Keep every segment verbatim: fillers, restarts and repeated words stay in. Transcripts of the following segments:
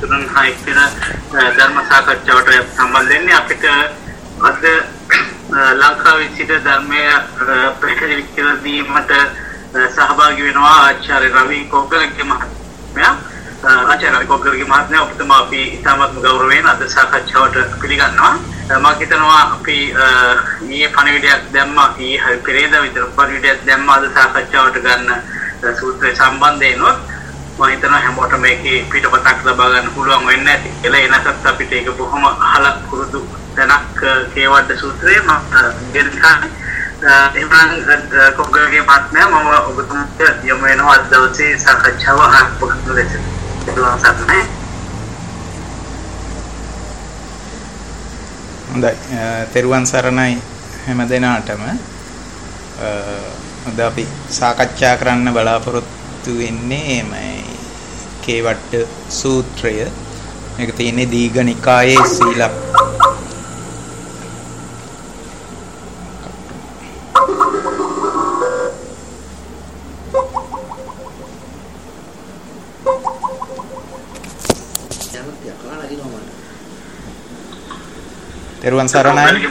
තුනන් හයක් වෙන ධර්ම සාකච්ඡාවට සම්බන්ධ වෙන්නේ අපිට අද ලංකාවේ සිට ධර්මයේ පැහැදිලි කර දීමට සහභාගී වෙනවා ආචාර්ය රවි කොග්ගලගේ මහත්මයා. ආචාර්ය කොග්ගලගේ මහත්මයා ඔබතුමා අපි ඉතාමත් ගෞරවයෙන් අද සාකච්ඡාවට පිළිගන්නවා. මම හිතනවා අපි ඊයේ පණිවිඩයක් දැම්මා ඊයේ හරි පෙරේදා විතර පණිවිඩයක් දැම්මා අද සාකච්ඡාවට ගන්න සූත්‍රය සම්බන්ධයෙන් මම හිතනවා හැමෝටම මේකේ පිටපතක් ලබා ගන්න පුළුවන් වෙන්නේ නැති කියලා. එනකත් අපිට ඒක බොහොම අහලා පුරුදු දැනක් කේවඩ සූත්‍රය මම ගෙනකන් එහමන් කොග්ගලගේ මහත්මයා මම ඔබතුමාට යොමු වෙනවා අද දවසේ සාකච්ඡාව ආරම්භ ලෙස. හොඳයි තෙරුවන් සරණයි හැම දිනාටම. අද අපි සාකච්ඡා කරන්න බලාපොරොත්තු වෙන්නේ මේ කේවඩ සූත්‍රය. මේක තියෙන්නේ දීඝනිකායේ සීලක් තෙරුවන් සරණයි.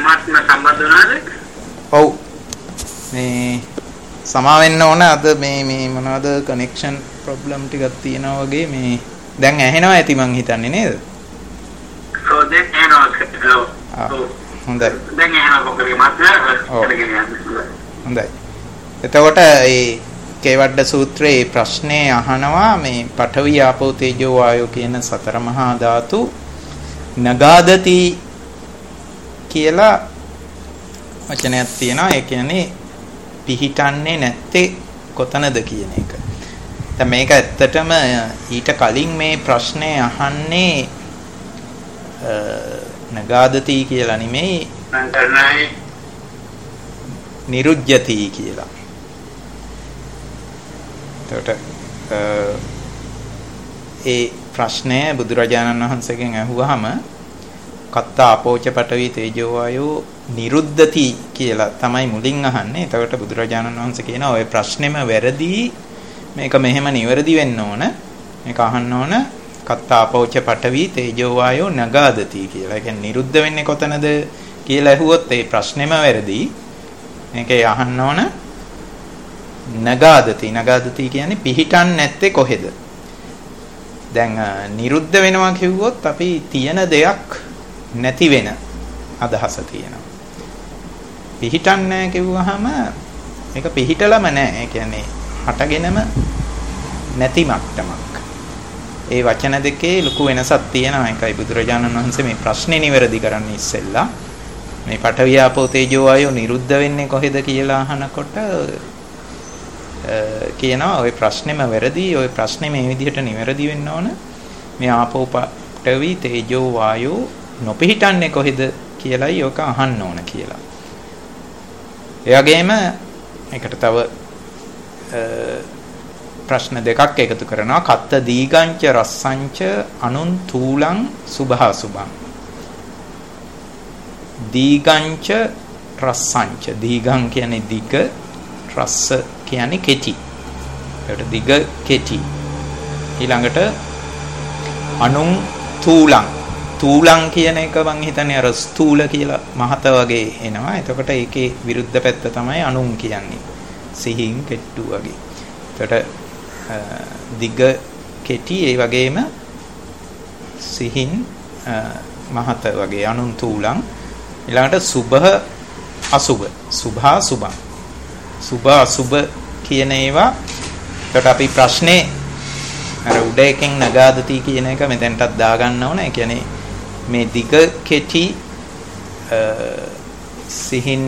ඔව් මේ සමා වෙන්න ඕන අද මේ මේ මොනවද කනෙක්ෂන් ප්‍රොබ්ලම් ටිකක් තියෙනවා වගේ මේ දැන් ඇහෙනවා ඇති මං හිතන්නේ නේද? ඔව් දැන් ඇහෙනවා. හොඳයි. දැන් ඇහෙනවා කොහොමද මාත්‍යා? හොඳයි. එතකොට මේ කේවඩ සූත්‍රයේ ප්‍රශ්නේ අහනවා මේ පඨවි ආපෝ තේජෝ වායෝ කියන සතර මහා ධාතු නගාදති කියලා වචනයක් තියෙනවා. ඒ කියන්නේ පිහිටන්නේ නැත්තේ කොතනද කියන එක. දැන් මේක ඇත්තටම ඊට කලින් මේ ප්‍රශ්නේ අහන්නේ නගාදති කියලා නෙමෙයි නිරුජ්ජති කියලා. එතකොට ඒ ප්‍රශ්නය බුදුරජාණන් වහන්සේගෙන් අහුවාම කත්ත අපෝච පඨවි තේජෝ වායෝ නිරුද්ධති කියලා තමයි මුලින් අහන්නේ. එතකොට බුදුරජාණන් වහන්සේ කියනවා ඔය ප්‍රශ්නේම වැරදි. මේක මෙහෙම නිවැරදි වෙන්න ඕන. මේක අහන්න ඕන කත්ත අපෝච පඨවි තේජෝ වායෝ නගාදති කියලා. ඒ කියන්නේ නිරුද්ධ වෙන්නේ කොතනද කියලා ඇහුවොත් ඒ ප්‍රශ්නේම වැරදි. මේකේ අහන්න ඕන නගාදති. නගාදති කියන්නේ පිහිටන් නැත්තේ කොහෙද? දැන් නිරුද්ධ වෙනවා කිව්වොත් අපි තියෙන දෙයක් නැති වෙන අදහස තියෙනවා. පිහිටන්නේ නැහැ කිව්වහම මේක පිහිටලම නැහැ. ඒ කියන්නේ හටගෙනම නැති මට්ටමක්. ඒ වචන දෙකේ ලොකු වෙනසක් තියෙනවා. ඒකයි බුදුරජාණන් වහන්සේ මේ ප්‍රශ්නේ නිවැරදි කරන්න ඉස්සෙල්ලා මේ පඨවි ආපෝ තේජෝ වායෝ නිරුද්ධ වෙන්නේ කොහෙද කියලා අහනකොට කියනවා ওই ප්‍රශ්නේම වැරදි. ওই ප්‍රශ්නේ මේ විදිහට නිවැරදි වෙන්න ඕන. මේ ආපෝ පඨවි තේජෝ වායෝ නොපිහිටන්නේ කොහෙද කියලායි ඔක අහන්න ඕන කියලා. ඒ වගේම ඒකට තව ප්‍රශ්න දෙකක් එකතු කරනවා. කත්ත දීගංච රස්සංච අනුන් තූලං සුභාසුභං. දීගංච රස්සංච. දීගං කියන්නේ දිග, රස්ස කියන්නේ කෙටි. ඒකට දිග කෙටි. ඊළඟට අනුන් තූලං. තූලං කියන එක මං හිතන්නේ අර ස්ථූල කියලා මහත වගේ එනවා. එතකොට ඒකේ විරුද්ධ පැත්ත තමයි අනුන් කියන්නේ. සිහින් කෙට්ටු වගේ. එතකොට දිග කෙටි ඒ වගේම සිහින් මහත වගේ අනුන් තූලං. ඊළඟට සුභ අසුභ. සුභා සුභං. සුභ අසුභ කියන ඒවා. එතකොට අපි ප්‍රශ්නේ අර උඩ එකෙන් නගාදති කියන එක මෙතෙන්ටත් දාගන්න ඕන. ඒ කියන්නේ මේ දිග කෙටි සිහින්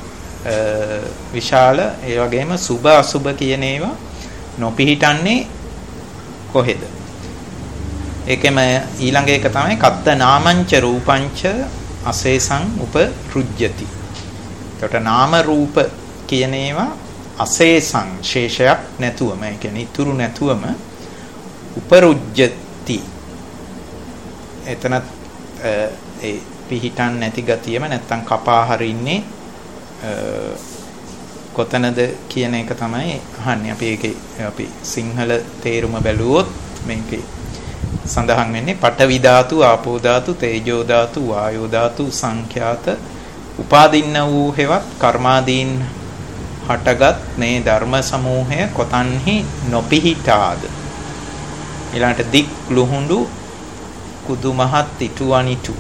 විශාල ඒ වගේම සුභ අසුභ කියන ඒවා නොපිහිටන්නේ කොහෙද? ඒකෙම ඊළඟ එක තමයි කත්ත නාමංච රූපංච අසේසං උපරුජ්ජති. එතකොට නාම රූප කියන ඒවා අසේසං ශේෂයක් නැතුවම ඒ කියන්නේ ඉතුරු නැතුවම උපරුජ්ජති. එතන ඒ පිහිටන් නැති ගතියම නැත්තම් කපා හරින්නේ කොතනද කියන එක තමයි අහන්නේ. අපි ඒකේ අපි සිංහල තේරුම බැලුවොත් මේකේ සඳහන් වෙන්නේ පඨවි ධාතු, ආපෝ ධාතු, තේජෝ ධාතු, වායෝ ධාතු සංඛ්‍යාත උපාදින්න වූ හේවත් කර්මාදීන් හටගත් මේ ධර්ම සමූහය කොතන්හි නොපිහිටාද. ඊළඟට දික් ලුහුඬු කුදු මහත් ඉටු අනිටු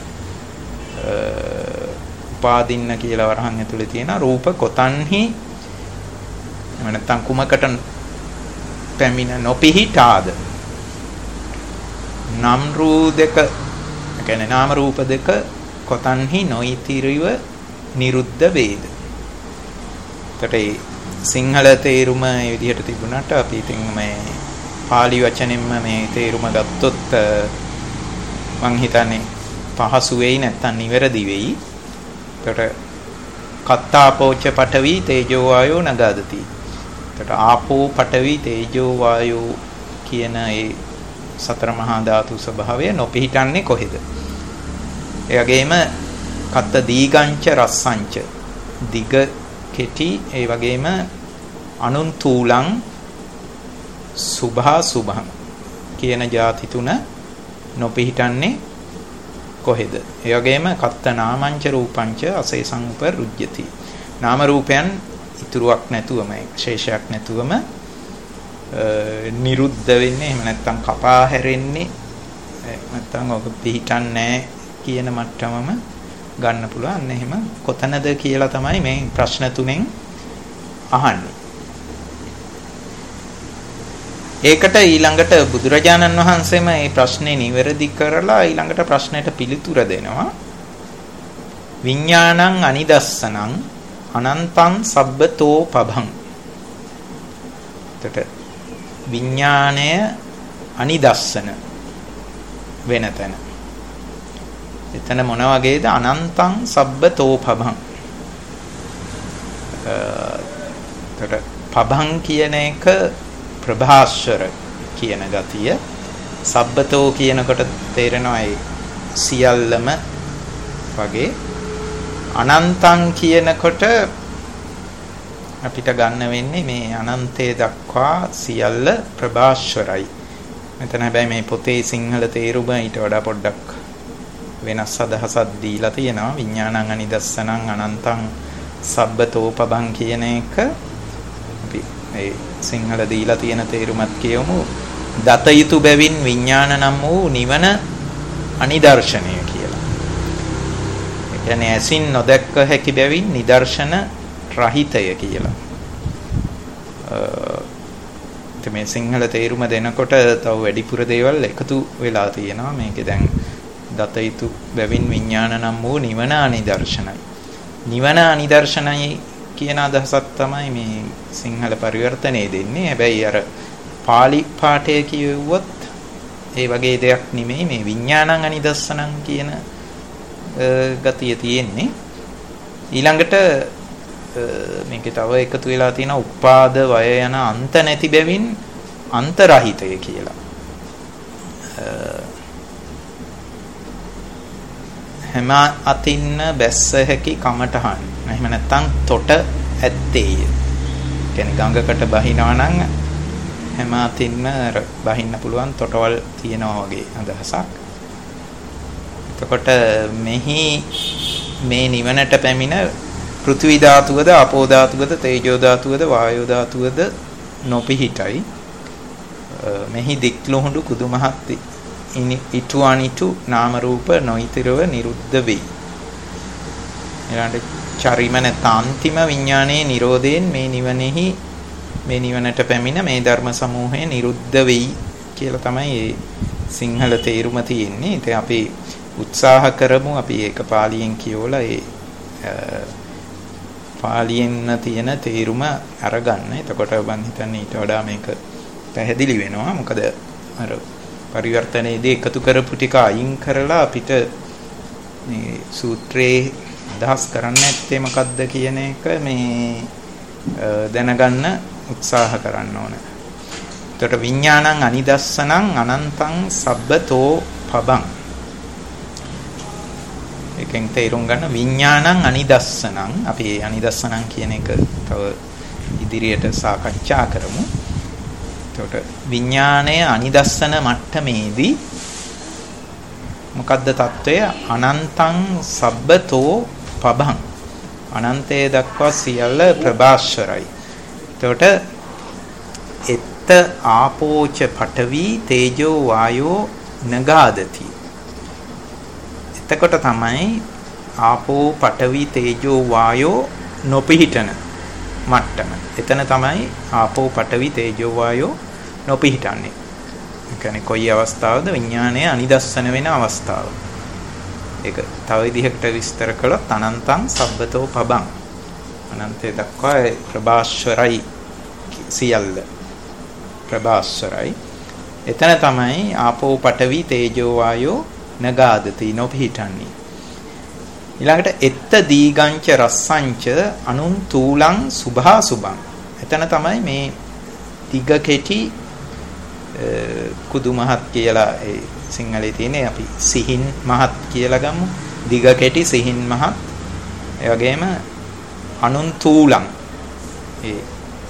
උපාදින්න කියලා වරහන් ඇතුලේ තියෙන රූප කොතන්හි නැත්නම් කුමකට පැමිණ නොපිහිටාද. නම් රූ දෙක කියන්නේ නාම රූප දෙක කොතන්හි නොයිතිරිව නිරුද්ධ වේද. ඒකට සිංහල තේරුම මේ විදිහට තිබුණාට අපි ඉතින් මේ පාලි වචනෙන්ම මේ තේරුම ගත්තොත් මං හිතන්නේ පහසු වෙයි නැත්නම් නිවැරදි වෙයි. ඒකට කත්තාපෝච පඨවි තේජෝ වායෝ නගාදති. ඒකට ආපෝ පඨවි තේජෝ වායෝ කියන ඒ සතර මහා ධාතු ස්වභාවය නොපිහිටන්නේ කොහෙද? ඒ වගේම කත්ත දීගංච රස්සංච දිග කෙටි ඒ වගේම අනුන් තූලං සුභා සුභං කියන ಜಾති තුන නොපිහිටන්නේ කොහෙද? ඒ වගේම කත්ත නාමංච රූපංච අසේසං උපරුජ්ජති. නාම රූපයන් ඉතුරුවක් නැතුවම ශේෂයක් නැතුවම නිරුද්ධ වෙන්නේ එහෙම නැත්නම් කපා හැරෙන්නේ නැත්නම් ඔක පිහිටන්නේ නැහැ කියන මට්ටමම ගන්න පුළුවන්. එහෙම කොතනද කියලා තමයි මේ ප්‍රශ්න තුනෙන් අහන්නේ. ඒකට ඊළඟට බුදුරජාණන් වහන්සේම මේ ප්‍රශ්නේ නිවැරදි කරලා ඊළඟට ප්‍රශ්නෙට පිළිතුර දෙනවා. විඥානං අනිදස්සනං අනන්තං සබ්බතෝ පභං. එතකොට විඥාණය අනිදස්සන වෙන තැන. එතන මොන වගේද? අනන්තං සබ්බතෝ පභං. එතකොට පභං කියන එක ප්‍රභාස්වර කියන ගතිය. සබ්බතෝ කියනකොට තේරෙනවා ඒ සියල්ලම වගේ. අනන්තං කියනකොට අපිට ගන්න වෙන්නේ මේ අනන්තය දක්වා සියල්ල ප්‍රභාස්වරයි. මෙතන හැබැයි මේ පොතේ සිංහල තේරුම ඊට වඩා පොඩ්ඩක් වෙනස් අදහසක් දීලා තියෙනවා. විඥානං අනිදස්සනං අනන්තං සබ්බතෝ පභං කියන එක අපි ඒ සිංහල දීලා තියෙන තේරුමත් කියමු. දත යුතු බැවින් විඥාන නම් වූ නිවන අනිදර්ශනය කියලා. ඒ කියන්නේ ඇසින් නොදැක්ක හැකි බැවින් නිදර්ශන රහිතය කියලා. අ මේ සිංහල තේරුම දෙනකොට තව වැඩිපුර දේවල් එකතු වෙලා තියෙනවා. මේකේ දැන් දත යුතු බැවින් විඥාන නම් වූ නිවන අනිදර්ශනයි. නිවන අනිදර්ශනයි කියන අදහසක් තමයි මේ සිංහල පරිවර්තනයේ දෙන්නේ. හැබැයි අර පාලි පාඨය කියුවොත් ඒ වගේ දෙයක් නෙමෙයි. මේ විඥානං අනිදස්සනං කියන ගතිය තියෙන්නේ. ඊළඟට මේකේ තව එකතු වෙලා තියෙන උපාද වය යන අන්ත නැති බැවින් අන්තරහිතය කියලා. හැම අතින්න බැස්ස හැකි කමටහන්. එහෙම නැත්නම් තොට ඇත්තේය. කියන්නේ ගඟකට බහිනවා නම් හැම අතින්ම බහින්න පුළුවන් තොටවල් තියෙනවා වගේ අදහසක්. එතකොට මෙහි මේ නිවනට පැමිණ පෘථිවි ධාතුවද, ආපෝ ධාතුවද, තේජෝ ධාතුවද, වායෝ ධාතුවද නොපිහිටයි. මෙහි දික්ලුහුඬු කුදුමහත් ඉටු අනිටු නාම රූප නොයිතිරව නිරුද්ධ වෙයි. ඊළඟට චරිම නැත්නම් විඥානයේ නිරෝධයෙන් මේ නිවනෙහි මේ නිවනට පැමිණ මේ ධර්ම සමූහය නිරුද්ධ වෙයි කියලා තමයි මේ සිංහල තේරුම තියෙන්නේ. ඉතින් අපි උත්සාහ කරමු අපි ඒක පාලියෙන් කියවලා ඒ පාලියෙන් තියෙන තේරුම අරගන්න. එතකොට මම හිතන්නේ ඊට වඩා මේක පැහැදිලි වෙනවා. මොකද අර පරිවර්තනයේදී එකතු කරපු ටික අයින් කරලා අපිට මේ සූත්‍රයේ අදහස් කරන්න ඇත්තේ මොකක්ද කියන එක මේ දැනගන්න උත්සාහ කරන්න ඕන. එතකොට විඥානං අනිදස්සනං අනන්තං සබ්බතෝ පබං. එකෙන් තේරුම් ගන්න විඥානං අනිදස්සනං. අපි අනිදස්සනං කියන එක තව ඉදිරියට සාකච්ඡා කරමු. එතකොට විඥාණය අනිදස්සන මට්ටමේදී මොකද්ද తত্ত্বය? අනන්තං සබ්බතෝ පබං. අනන්තයේ දක්වා සියල්ල ප්‍රභාස්වරයි. එතකොට එත්ත ආපෝච පඨවි තේජෝ වායෝ නගාදති. එතකොට තමයි ආපෝ පඨවි තේජෝ වායෝ නොපිහිටන මට්ටම. එතන තමයි ආපෝ පඨවි තේජෝ වායෝ නොපිහිටන්නේ. ඒ කියන්නේ කොයි අවස්ථාවද? විඥානය අනිදස්සන වෙන අවස්ථාව. ඒක තව විදිහකට විස්තර කළොත් අනන්තං සබ්බතෝ පබං. අනන්තය දක්වා ප්‍රභාස්වරයි සියල්ල. ප්‍රභාස්වරයි. එතන තමයි ආපෝ පඨවි තේජෝ වායෝ නගාදති නොපිහිටන්නේ. ඊළඟට එත්ත දීගංච රස්සංච අනුන් තූලං සුභා සුභං. එතන තමයි මේ දිග කෙටි කුදු මහත් කියලා ඒ සිංහලේ තියෙන්නේ. අපි සිහින් මහත් කියලා ගමු. දිග කෙටි සිහින් මහත්. ඒ වගේම අනුන් තූලං ඒ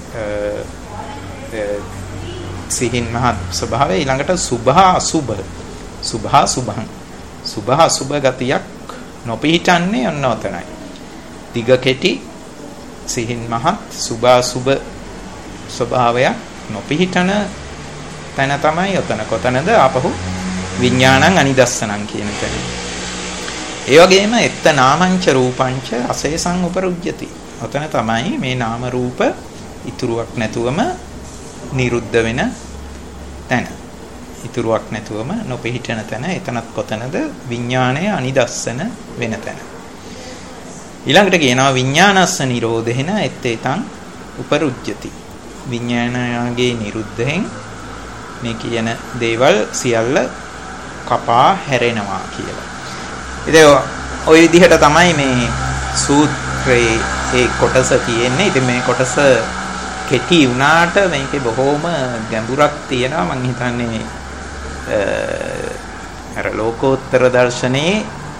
සිහින් මහත් ස්වභාවය. ඊළඟට සුභා අසුභ. සුභා සුභං. සුභා අසුභ ගතියක් නොපිහිටන්නේ ඔන්න ඔතනයි. දිග කෙටි සිහින් මහත් සුභා සුභ ස්වභාවයක් නොපිහිටන තැන තමයි ඔතන. කොතනද? ආපහු විඥානං අනිදස්සනං කියන තැන. ඒ වගේම එත්ත නාමංච රූපංච අසේසං උපරුජ්ජති. ඔතන තමයි මේ නාම රූප ඉතුරුවක් නැතුවම නිරුද්ධ වෙන තැන. ඉතුරුවක් නැතුවම නොපිහිටන තැන. එතනත් කොතනද? විඥාණය අනිදස්සන වෙන තැන. ඊළඟට කියනවා විඥානස්ස නිරෝධේන එත්තේතං උපරුජ්ජති. විඥානයගේ නිරුද්ධයෙන් මේ කියන දේවල් සියල්ල කපා හැරෙනවා කියලා. ඉතින් ওই විදිහට තමයි මේ සූත්‍රයේ ඒ කොටස තියෙන්නේ. ඉතින් මේ කොටස කෙටි වුණාට මේකේ බොහොම ගැඹුරක් තියෙනවා. මම හිතන්නේ අර ලෝකෝත්තර දර්ශනයේ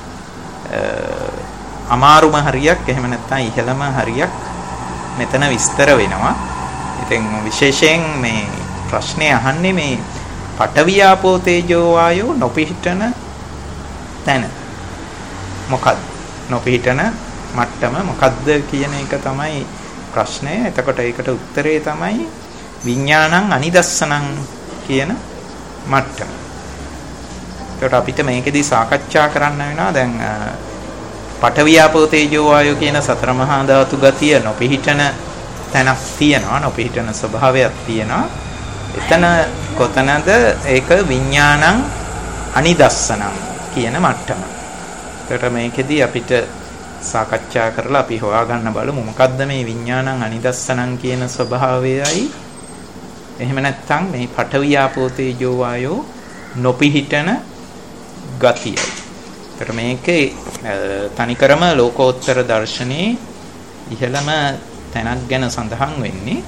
අමාරුම හරියක් එහෙම නැත්නම් ඉහළම හරියක් මෙතන විස්තර වෙනවා. ඉතින් විශේෂයෙන් මේ ප්‍රශ්නේ අහන්නේ මේ පඨවි ආපෝ තේජෝ වායෝ නොපිහිටන තැන මොකක්ද? නොපිහිටන මට්ටම මොකක්ද කියන එක තමයි ප්‍රශ්නය. එතකොට ඒකට උත්තරේ තමයි විඥානං අනිදස්සනං කියන මට්ටම. ඒකට අපිට මේකෙදි සාකච්ඡා කරන්න වෙනවා. දැන් පඨවි ආපෝ තේජෝ වායෝ කියන සතර මහා ධාතු ගතිය නොපිහිටන තැනක් තියෙනවා. නොපිහිටන ස්වභාවයක් තියෙනවා. එතන කොතනද? ඒක විඥානං අනිදස්සනං කියන මට්ටම. ඒකට මේකෙදි අපිට සාකච්ඡා කරලා අපි හොයාගන්න බලමු මොකද්ද මේ විඥානං අනිදස්සනං කියන ස්වභාවයයි එහෙම නැත්නම් මේ පඨවි ආපෝ තේජෝ වායෝ නොපිහිටන ගතියයි. ඒකට මේකේ තනිකරම ලෝකෝත්තර දර්ශනයේ ඉහළම තැනක් ගැන සඳහන් වෙන්නේ.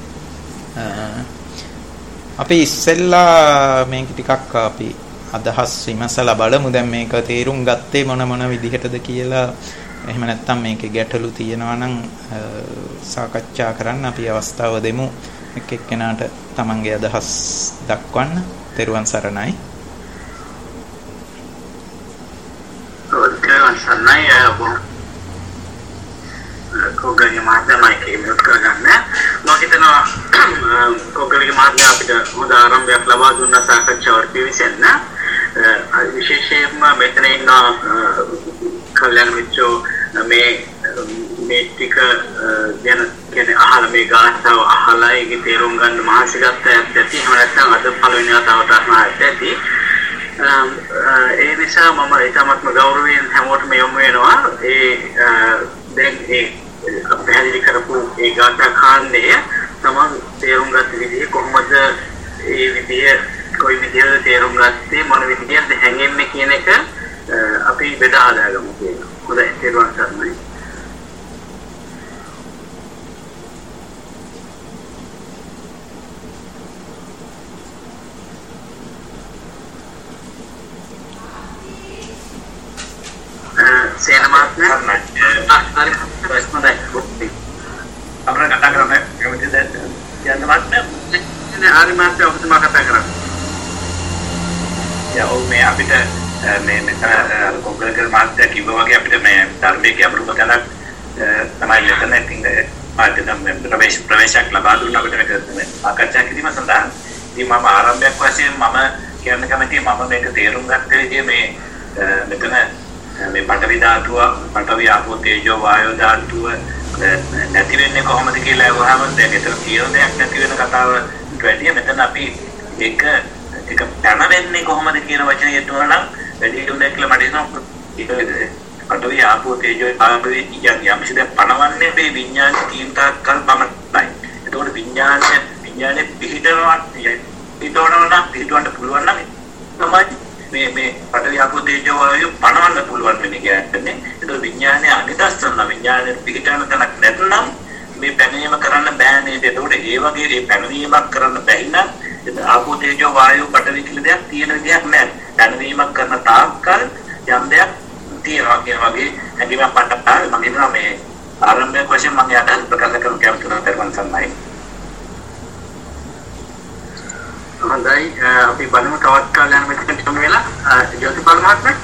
අපි ඉස්සෙල්ලා මේක ටිකක් අපි අදහස් විමසලා බලමු. දැන් මේක තේරුම් ගත්තේ මොන මොන විදිහටද කියලා. එහෙම නැත්නම් මේකේ ගැටලු තියෙනවා නම් සාකච්ඡා කරන්න අපි අවස්ථාව දෙමු. එක් එක්කෙනාට තමන්ගේ අදහස් දක්වන්න. තෙරුවන් සරණයි. තෙරුවන් සරණයි. කොගලගේ මාධ්‍යමයි කියනත් කරගන්න. මම හිතනවා කොගලගේ මාධ්‍ය අපිට හොඳ ආරම්භයක් ලබා දුන්න සාකච්ඡාවට පිවිසෙන්න. විශේෂයෙන්ම මෙතන ඉන්න කල්‍යාණ මිත්‍රෝ මේ මේ ටික ගැන කියන්නේ අහලා මේ ගාථාව අහලා ඒකේ තේරුම් ගන්න මහන්සි ගත්ත ඇත්තටි. එහෙම නැත්නම් අද පළවෙනි වතාවට අහන ඇත්තටි. ඒ නිසා මම ඊටමත්ම ගෞරවයෙන් හැමෝටම යොමු වෙනවා. ඒ දැන් ඒ පැහැදිලි කරපු ඒ ගාථා කාණ්ඩය තමන් තේරුම් ගත්ත විදිහ කොහොමද ඒ විදිය කොයි විදිහට තේරුම් ගත්තේ මොන විදිහටද හැංගෙන්නේ කියන එක අපි බෙදා හදාගමු කියලා. හොඳයි. තේරුම් ගන්නයි. සේනමාත්මයා හරි ප්‍රශ්න දැක්කොත් අපර කතා කරන්නේ කැමතිද යන්න මාත්මයා ප්‍රශ්නේ ආරි මාත්‍ය ඔබතුමා කතා කරන්නේ. යා ඔව් මේ අපිට මේ මෙතන කොග්ගලකර මාත්‍ය කිව්වා වගේ අපිට මේ ධර්මයේ ගැඹුරු තැනක් තමයි මෙතන ඉතින් මාත්‍ය ප්‍රවේශ ප්‍රවේශයක් ලබා දුන්නා අපිට මේක සාකච්ඡා කිරීම සඳහා. ඉතින් මම ආරම්භයක් වශයෙන් මම කියන්න කැමතියි මම මේක තේරුම් ගත්ත විදිහ මේ මෙතන මේ පඨවි ධාතුව පඨවි ආපෝ තේජෝ වායෝ ධාතුව නැති වෙන්නේ කොහොමද කියලා අහුවාම දැන් ඒතර තියෙන දෙයක් නැති වෙන කතාවට වැඩිය මෙතන අපි එක එක පැන වෙන්නේ කොහොමද කියන වචනේ යෙදුවා නම් වැඩි දුන්නේ කියලා මට හිතෙනවා ඒක පඨවි ආපෝ තේජෝ වායෝ කියන්නේ යම්කිසි දෙයක් පනවන්නේ මේ විඥාන තීන්තාවක් කල් පමණයි. ඒතකොට විඥානය විඥානේ පිහිටනවා පිටවනවා නම් පිටවන්න පුළුවන් නම් තමයි මේ මේ පඨවි ආපෝ තේජෝ වායෝ පනවන්න පුළුවන් වෙන්නේ කියන්නේ. ඒක විඥානයේ අනිදස්සන විඥානයේ පිටවන තැනක් නැත්නම් මේ පැනීම කරන්න බෑ නේද? ඒකට ඒ වගේ මේ පැනවීමක් කරන්න බැරි නම් ආපෝ තේජෝ වායෝ පඨවි කියලා දෙයක් තියෙන විදියක් නැහැ. පැනවීමක් කරන තාක්කල් යම් දෙයක් තියෙනවා කියන වගේ හැඟීමක් පටන් මම හිතනවා මේ ආරම්භයක් වශයෙන් මම අදහස් ප්‍රකාශ කරන්න කැමතියි තරුවන් සම්මයි. හොඳයි අපි බලමු තවත් කාලයක් මෙතන තුන වෙලා ජෝතිපාල මහත්මයා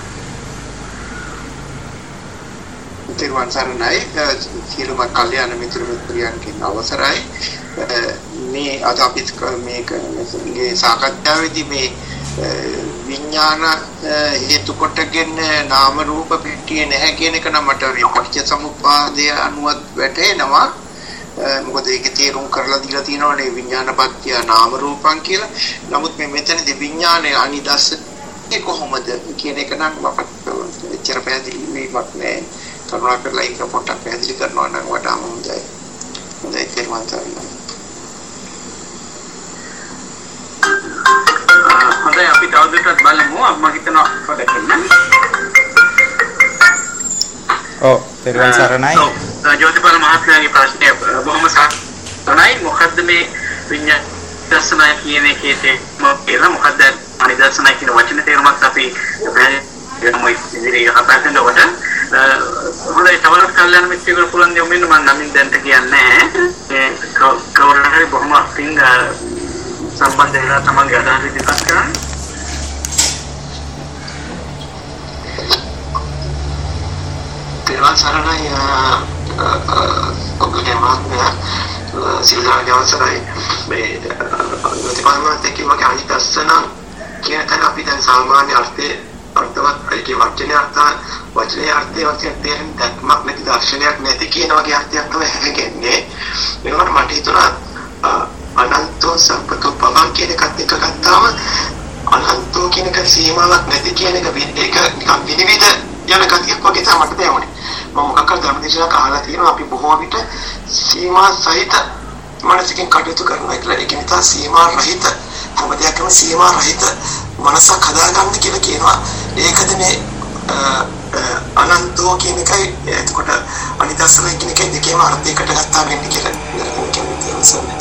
තෙරුවන් සරණයි සියලුම කල්යාණ මිත්‍ර මිත්‍රයන්ගෙන් අවසරයි මේ අද අපි මේක මේ සාකච්ඡාවේදී මේ විඥාන හේතු කොටගෙන නාම රූප පිටියේ නැහැ කියන එක නම් මට විපක්ෂ සමුප්පාදය අනුවත් වැටෙනවා. මොකද ඒක තේරුම් කරලා දීලා තියෙනවානේ විඥානපත්‍ය නාම රූපං කියලා. නමුත් මේ මෙතනදී විඥානයේ අනිදස්සනේ කොහොමද කියන එක නම් මට එච්චර පැහැදිලි වෙන්නක් නෑ. කරුණාකරලා ඒක පොඩ්ඩක් පැහැදිලි කරනවා නම් වඩා හොඳයි. හොඳයි තේරුම් ගන්න. හොඳයි අපි තවදුරටත් බලමු. මම හිතනවා පොඩ්ඩක් ඉන්න. ඔව් තෙරුවන් සරණයි. ජෝතිපාල මහත්මයාගේ ප්‍රශ්නය බොහොම සරලයි. මොකද්ද මේ විඤ්ඤාණ දර්ශනය කියන එකේ තේරුම කියලා? මොකද්ද අනිදර්ශනය කියන වචනේ තේරුමත් අපි ගමු ඉදිරියට කතා කරනකොට. හොඳයි තවලත් කල්යනා මිත්‍රයෙකුට පුළුවන් දෙයක් මෙන්න මම නමින් දැන්ට කියන්නේ මේ කවුරු හරි බොහොම පිං සම්බන්ධ වෙලා තමන්ගේ අදහස් ඉදිරිපත් කරන්න. තෙරුවන් සරණයි ඔබගේ මහත්මයා සිල්ලාගේ අවසරයි මේ ප්‍රතිපන්නත් එක්ක වගේ අනිදස්සන කියන තැන අපි දැන් සාමාන්‍ය අර්ථයේ අර්ථවත් ඒකේ වචනේ අර්ථ වචනේ අර්ථය වශයෙන් තේරෙන දක්මක් නැති දර්ශනයක් නැති කියන වගේ අර්ථයක් තමයි හැගෙන්නේ. මේකට මට හිතුණා අනන්තෝ සම්පතෝ පවන් කියන එකත් එක ගත්තාම අනන්තෝ කියන එක සීමාවක් නැති කියන එක ඒක නිකන් විනිවිද යන ගතියක් වගේ තමයි මට දැනුනේ. මම මොකක් හරි ධර්මදේශනයක් අහලා තියෙනවා අපි බොහෝ විට සීමා සහිත මනසකින් කටයුතු කරනවා කියලා. ඒක නිසා සීමා රහිත හැම දෙයක්ම සීමා රහිත මනසක් හදාගන්න කියලා කියනවා. ඒකද මේ අනන්තෝ කියන එකයි එතකොට අනිදස්සන කියන එකයි දෙකේම අර්ථයකට ගත්තා වෙන්නේ කියලා කියන්නේ.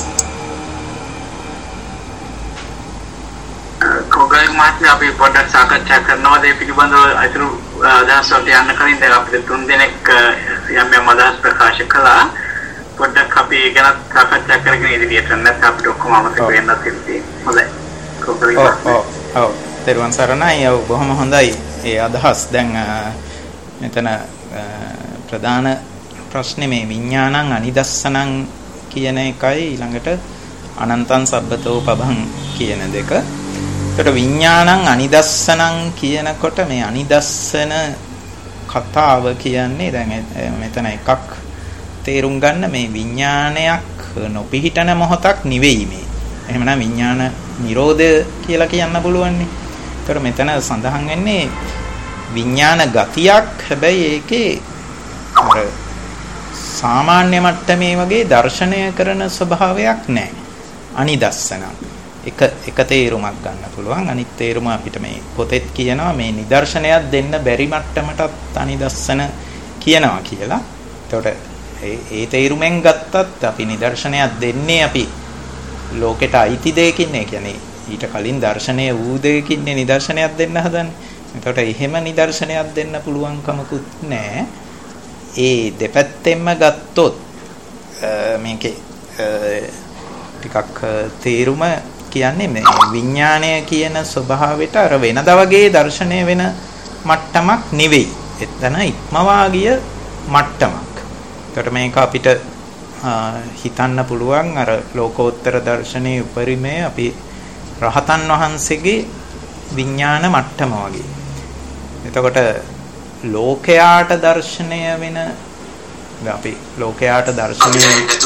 කොගල් මහත්මයා අපි පොඩ්ඩක් සාකච්ඡා කරනවා මේ පිළිබඳව අතුරු අදහස් වලට යන්න කලින් දැන් අපිට තුන් දෙනෙක් යම් යම් අදහස් ප්‍රකාශ කළා. පොඩ්ඩක් අපි ගැන සාකච්ඡා කරගෙන ඉදිරියට යන්න අපිට ඔක්කොම අමතක වෙන්නත් තියෙනවා. හොඳයි. කොගල් මහත්මයා. ඔව් ඔව් තෙරුවන් සරණයි. ඔව් බොහොම හොඳයි. ඒ අදහස් දැන් මෙතන ප්‍රධාන ප්‍රශ්නේ මේ විඥානං අනිදස්සනං කියන එකයි ඊළඟට අනන්තං සබ්බතෝ පබං කියන දෙක. ඒකට විඥානං අනිදස්සනං කියනකොට මේ අනිදස්සන කතාව කියන්නේ දැන් මෙතන එකක් තේරුම් ගන්න මේ විඥානයක් නොපිහිටන මොහොතක් නෙවෙයි මේ. එහෙමනම් විඥාන නිරෝධය කියලා කියන්න පුළුවන් නේ. ඒතර මෙතන සඳහන් වෙන්නේ විඥාන ගතියක්. හැබැයි ඒකේ අර සාමාන්‍ය මට්ටමේ වගේ දර්ශනය කරන ස්වභාවයක් නැහැ. අනිදස්සන එක එක තේරුමක් ගන්න පුළුවන්. අනිත් තේරුම අපිට මේ පොතෙත් කියනවා මේ නිදර්ශනයක් දෙන්න බැරි මට්ටමටත් අනිදස්සන කියනවා කියලා. එතකොට ඒ ඒ තේරුමෙන් ගත්තත් අපි නිදර්ශනයක් දෙන්නේ අපි ලෝකෙට අයිති දෙයකින්. ඒ කියන්නේ ඊට කලින් දර්ශනය වූ දෙයකින් නිදර්ශනයක් දෙන්න හදන්නේ. එතකොට එහෙම නිදර්ශනයක් දෙන්න පුළුවන් කමකුත් නැහැ. ඒ දෙපැත්තෙන්ම ගත්තොත් මේකේ ටිකක් තේරුම කියන්නේ මේ විඥාණය කියන ස්වභාවයට අර වෙනදා වගේ දර්ශනය වෙන මට්ටමක් නෙවෙයි. එතන ඉක්මවා ගිය මට්ටමක්. ඒකට මේක අපිට හිතන්න පුළුවන් අර ලෝකෝත්තර දර්ශනයේ උපරිමය අපි රහතන් වහන්සේගේ විඥාන මට්ටම වගේ. එතකොට ලෝකයාට දර්ශනය වෙන අපි ලෝකයාට දර්ශනය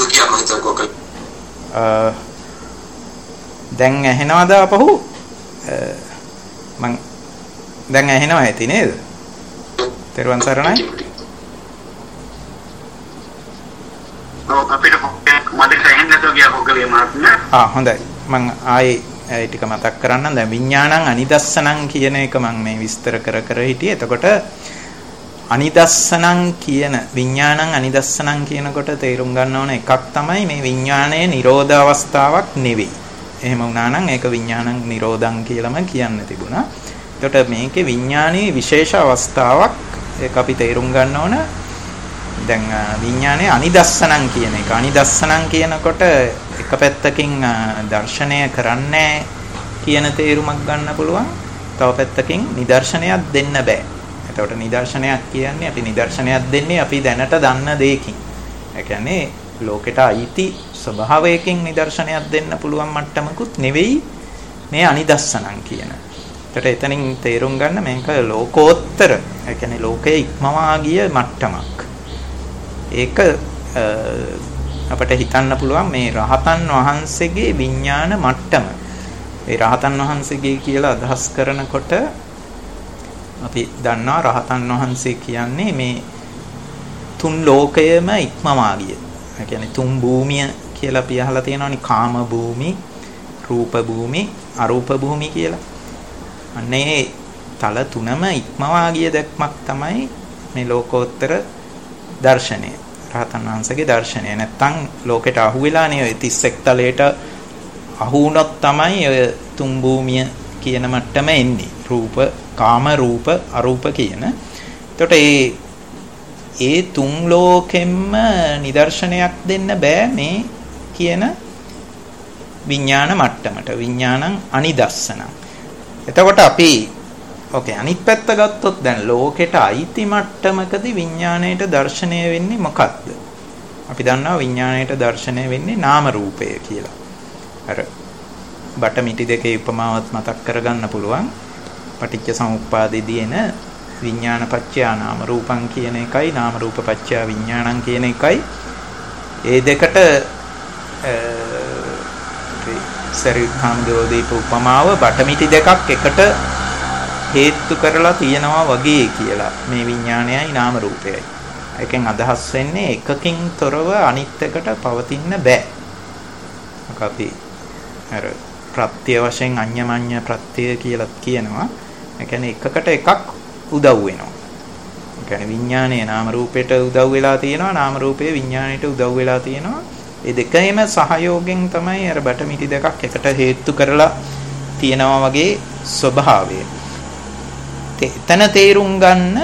දැන් ඇහෙනවද අපහු මං දැන් ඇහෙනවා ඇති නේද? තෙරුවන් සරණයි. අපිට මතක ඇහෙන්නේ නැතුව ගියා මොකද මාත්මා? ආ හොඳයි. මං ආයේ ඒ ටික මතක් කරන්නම්. දැන් විඥානං අනිදස්සනං කියන එක මම මේ විස්තර කර කර හිටියේ. එතකොට අනිදස්සනං කියන විඥානං අනිදස්සනං කියනකොට තේරුම් ගන්න ඕන එකක් තමයි මේ විඥානයේ නිරෝධ අවස්ථාවක් නෙවෙයි. එහෙම වුණා නම් ඒක විඥානං නිරෝධං කියලාම කියන්න තිබුණා. එතකොට මේකේ විඥානයේ විශේෂ අවස්ථාවක් ඒක අපි තේරුම් ගන්න ඕන. දැන් විඥානයේ අනිදස්සනං කියන එක. අනිදස්සනං කියනකොට එක පැත්තකින් දර්ශනය කරන්නේ කියන තේරුමක් ගන්න පුළුවන්. තව පැත්තකින් නිදර්ශනයක් දෙන්න බෑ. එතකොට නිදර්ශනයක් කියන්නේ අපි නිදර්ශනයක් දෙන්නේ අපි දැනට දන්න දෙයකින්. ඒ කියන්නේ ලෝකෙට අයිති ස්වභාවයකින් නිදර්ශනයක් දෙන්න පුළුවන් මට්ටමකුත් නෙවෙයි මේ අනිදස්සනං කියන. එතකොට එතනින් තේරුම් ගන්න මේක ලෝකෝත්තර. ඒ කියන්නේ ලෝකයේ ඉක්මවා ගිය මට්ටමක්. ඒක අපිට හිතන්න පුළුවන් මේ රහතන් වහන්සේගේ විඥාන මට්ටම. ඒ රහතන් වහන්සේගේ කියලා අදහස් කරනකොට අපි දන්නවා රහතන් වහන්සේ කියන්නේ මේ තුන් ලෝකයේම ඉක්මවා ගිය. ඒ කියන්නේ තුන් භූමිය කියලා අපි අහලා තියෙනවානේ කාම භූමි, රූප භූමි, අරූප භූමි කියලා. අන්නේ තල තුනම ඉක්මවා ගිය දැක්මක් තමයි මේ ලෝකෝත්තර දර්ශනය. රහතන් වහන්සේගේ දර්ශනය. නැත්තම් ලෝකෙට අහු වෙලානේ ඔය තිස් එක් තලයට අහු වුණොත් තමයි ඔය තුන් භූමිය කියන මට්ටම එන්නේ. රූප, කාම රූප, අරූප කියන. එතකොට ඒ ඒ තුන් ලෝකෙම්ම නිදර්ශනයක් දෙන්න බෑ මේ කියන විඥාන මට්ටමට. විඥානං අනිදස්සනං. එතකොට අපි ඕකේ අනිත් පැත්ත ගත්තොත් දැන් ලෝකෙට අයිති මට්ටමකදී විඥාණයට දර්ශනය වෙන්නේ මොකක්ද? අපි දන්නවා විඥාණයට දර්ශනය වෙන්නේ නාම රූපය කියලා. අර බටමිටි දෙකේ උපමාවත් මතක් කරගන්න පුළුවන්. පටිච්ච සමුප්පාදයේදී එන විඥාන පත්‍ය නාම රූපං කියන එකයි නාම රූප පත්‍ය විඥානං කියන එකයි. ඒ දෙකට සරියුත්හාමුදුරුවෝ දීපු උපමාව බටමිටි දෙකක් එකට හේතු කරලා තියෙනවා වගේ කියලා. මේ විඥානයයි නාම රූපයයි. ඒකෙන් අදහස් වෙන්නේ එකකින් තොරව අනිත් එකට පවතින්න බෑ. අපි අර ප්‍රත්‍ය වශයෙන් අඤ්ඤමඤ්ඤ ප්‍රත්‍ය කියලා කියනවා. ඒ කියන්නේ එකකට එකක් උදව් වෙනවා. ඒ කියන්නේ විඥානයේ නාම රූපයට උදව් වෙලා තියෙනවා, නාම රූපයේ විඥානයට උදව් වෙලා තියෙනවා. ඒ දෙකේම සහයෝගයෙන් තමයි අර බටමිටි දෙකක් එකට හේතු කරලා තියෙනවා වගේ ස්වභාවය. එතන තේරුම් ගන්න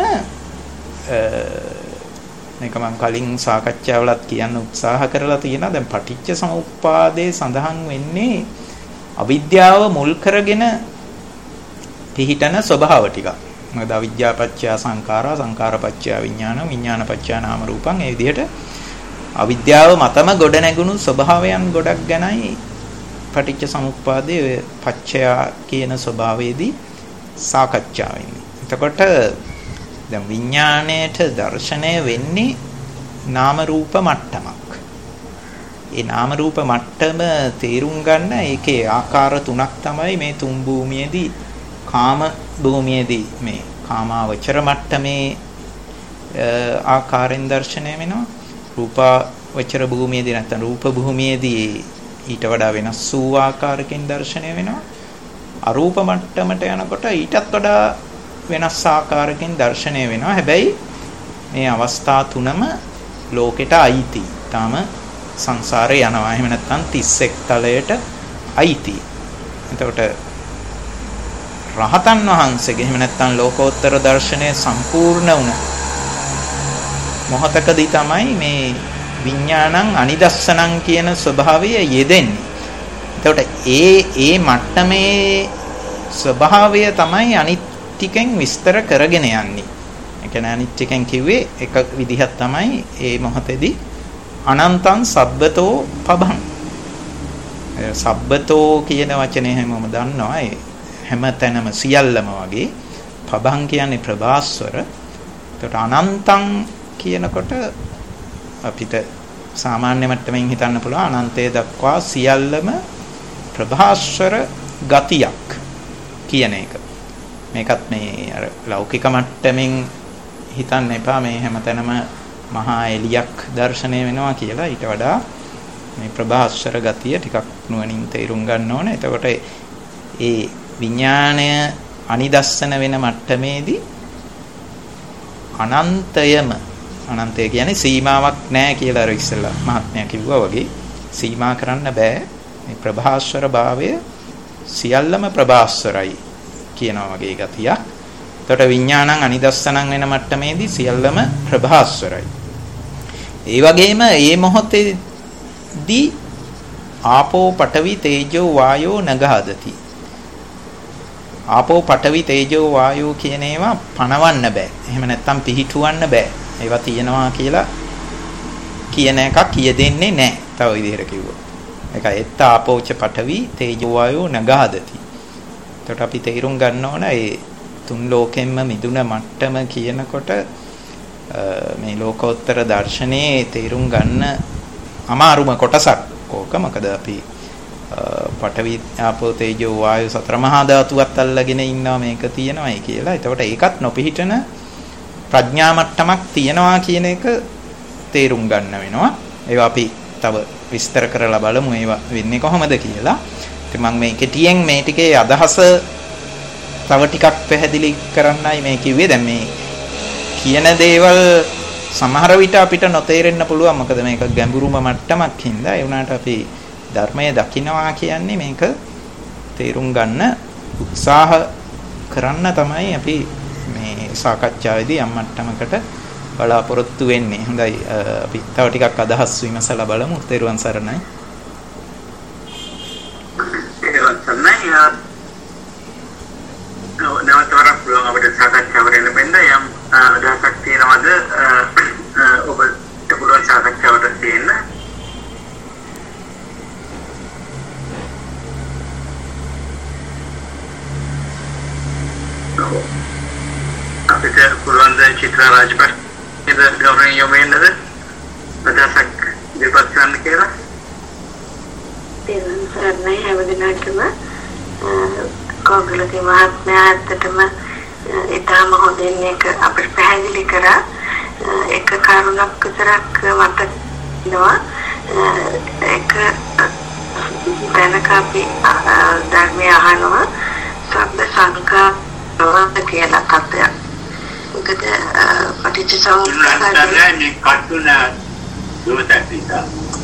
මේක මම කලින් සාකච්ඡාවලත් කියන්න උත්සාහ කරලා තියෙනවා. දැන් පටිච්ච සමුප්පාදයේ සඳහන් වෙන්නේ අවිද්‍යාව මුල් කරගෙන පිහිටන ස්වභාව ටිකක්. මොකද අවිද්‍යාව පත්‍ය සංඛාරා, සංඛාර පත්‍ය විඥාන, විඥාන පත්‍ය නාම රූපං. ඒ විදිහට අවිද්‍යාව මතම ගොඩ නැගුණු ස්වභාවයන් ගොඩක් ගැනයි පටිච්ච සමුප්පාදයේ පත්‍ය කියන ස්වභාවයේදී සාකච්ඡා වෙන්නේ. එතකොට දැන් විඥාණයට දර්ශනය වෙන්නේ නාම රූප මට්ටමක්. ඒ නාම රූප මට්ටම තේරුම් ගන්න ඒකේ ආකාර තුනක් තමයි මේ තුන් භූමියේදී කාම භූමියේදී මේ කාමාවචර මට්ටමේ ආකාරයෙන් දර්ශනය වෙනවා. රූපාවචර භූමියේදී නැත්නම් රූප භූමියේදී ඊට වඩා වෙනස් වූ ආකාරකින් දර්ශනය වෙනවා. අරූප මට්ටමට යනකොට ඊටත් වඩා වෙනස් ආකාරකින් දර්ශනය වෙනවා. හැබැයි මේ අවස්ථා තුනම ලෝකෙට අයිති. තාම සංසාරේ යනවා. එහෙම නැත්නම් තිස් එක් තලයට අයිති. එතකොට රහතන් වහන්සේගේ එහෙම නැත්නම් ලෝකෝත්තර දර්ශනය සම්පූර්ණ වුණ මොහතකදී තමයි මේ විඥානං අනිදස්සනං කියන ස්වභාවය යෙදෙන්නේ. එතකොට ඒ ඒ මට්ටමේ ස්වභාවය තමයි අනිත් ටිකෙන් විස්තර කරගෙන යන්නේ. ඒ කියන්නේ අනිත් ටිකෙන් කිව්වේ එක විදිහක් තමයි ඒ මොහොතේදී අනන්තං සබ්බතෝ පබං. සබ්බතෝ කියන වචනේ හැමෝම දන්නවා. ඒ හැම තැනම සියල්ලම වගේ. පබං කියන්නේ ප්‍රභාස්වර. එතකොට අනන්තං කියනකොට අපිට සාමාන්‍ය මට්ටමින් හිතන්න පුළුවන් අනන්තය දක්වා සියල්ලම ප්‍රභාස්වර ගතියක් කියන එක. මේකත් මේ අර ලෞකික මට්ටමින් හිතන්න එපා මේ හැමතැනම මහා එලියක් දැర్శණය වෙනවා කියලා. ඊට වඩා මේ ප්‍රභාස්වර ගතිය ටිකක් නුවණින් තේරුම් ගන්න ඕනේ. එතකොට ඒ විඥාණය අනිදස්සන වෙන මට්ටමේදී අනන්තයම අනන්තය කියන්නේ සීමාවක් නැහැ කියලා අර ඉස්සෙල්ලා මහත්මයා කිව්වා වගේ සීමා කරන්න බෑ. මේ ප්‍රභාස්වර භාවය සියල්ලම ප්‍රභාස්වරයි කියනවා වගේ ගතියක්. එතකොට විඥානං අනිදස්සනං වෙන මට්ටමේදී සියල්ලම ප්‍රභාස්වරයි. ඒ වගේම මේ මොහොතේදී ආපෝ පඨවි තේජෝ වායෝ නගහදති. ආපෝ පඨවි තේජෝ වායෝ කියන ඒවා පණවන්න බෑ. එහෙම නැත්තම් පිහිටුවන්න බෑ. ඒවා තියෙනවා කියලා කියන එකක් කියෙදෙන්නේ නැහැ. තව විදිහට කිව්වොත්. ඒකයි එත්ත ආපෝච පඨවි තේජෝ වායෝ නගහදති. එතකොට අපි තේරුම් ගන්න ඕන ඒ තුන් ලෝකෙන්ම මිදුන මට්ටම කියනකොට මේ ලෝකෝත්තර දර්ශනයේ තේරුම් ගන්න අමාරුම කොටසක් ඕක. මොකද අපි පඨවි ආපෝ තේජෝ වායෝ සතර මහා ධාතුවත් අල්ලගෙන ඉන්නවා මේක තියෙනවායි කියලා. එතකොට ඒකත් නොපිහිටන ප්‍රඥා මට්ටමක් තියනවා කියන එක තේරුම් ගන්න වෙනවා. ඒවා අපි තව විස්තර කරලා බලමු ඒවා වෙන්නේ කොහොමද කියලා. ඉතින් මම මේ කෙටියෙන් මේ ටිකේ අදහස තව ටිකක් පැහැදිලි කරන්නයි මේ කිව්වේ. දැන් මේ කියන දේවල් සමහර විට අපිට නොතේරෙන්න පුළුවන්. මොකද මේක ගැඹුරුම මට්ටමක් හින්දා. ඒ වුණාට අපි ධර්මයේ දකින්නවා කියන්නේ මේක තේරුම් ගන්න උත්සාහ කරන්න තමයි අපි මේ සාකච්ඡාවේදී යම් මට්ටමකට බලාපොරොත්තු වෙන්නේ. හොඳයි අපි තව ටිකක් අදහස් විමසලා බලමු. තෙරුවන් සරණයි. තෙරුවන් සරණයි. නවතරක් පුළුවන් අපිට සාකච්ඡාවට එන්න බෙන්ද යම් අදහසක් තියෙනවද ඔබට පුළුවන් සාකච්ඡාවට දෙන්න? අපිට පුළුවන් ද චිත්‍ර රාජපක්ෂ ගෞරවයෙන් යොමු වෙන්නද අදහසක් දෙපත් කරන්න කියලා? තෙරුවන් සරණයි හැමදෙනාටම. කෝගලගේ මහත්මයා ඇත්තටම ඊටම හොඳින් එක අපිට පැහැදිලි කරා. එක කරුණක් විතරක් මතක් වෙනවා. එක දැනක අපි ධර්මය අහනවා සබ්බ සංඛා ප්‍රවන්ත කියලා කතාවක්. මොකද පටිච්චසමුප්පාදයේ මේ කටුන දුවතක් නිසා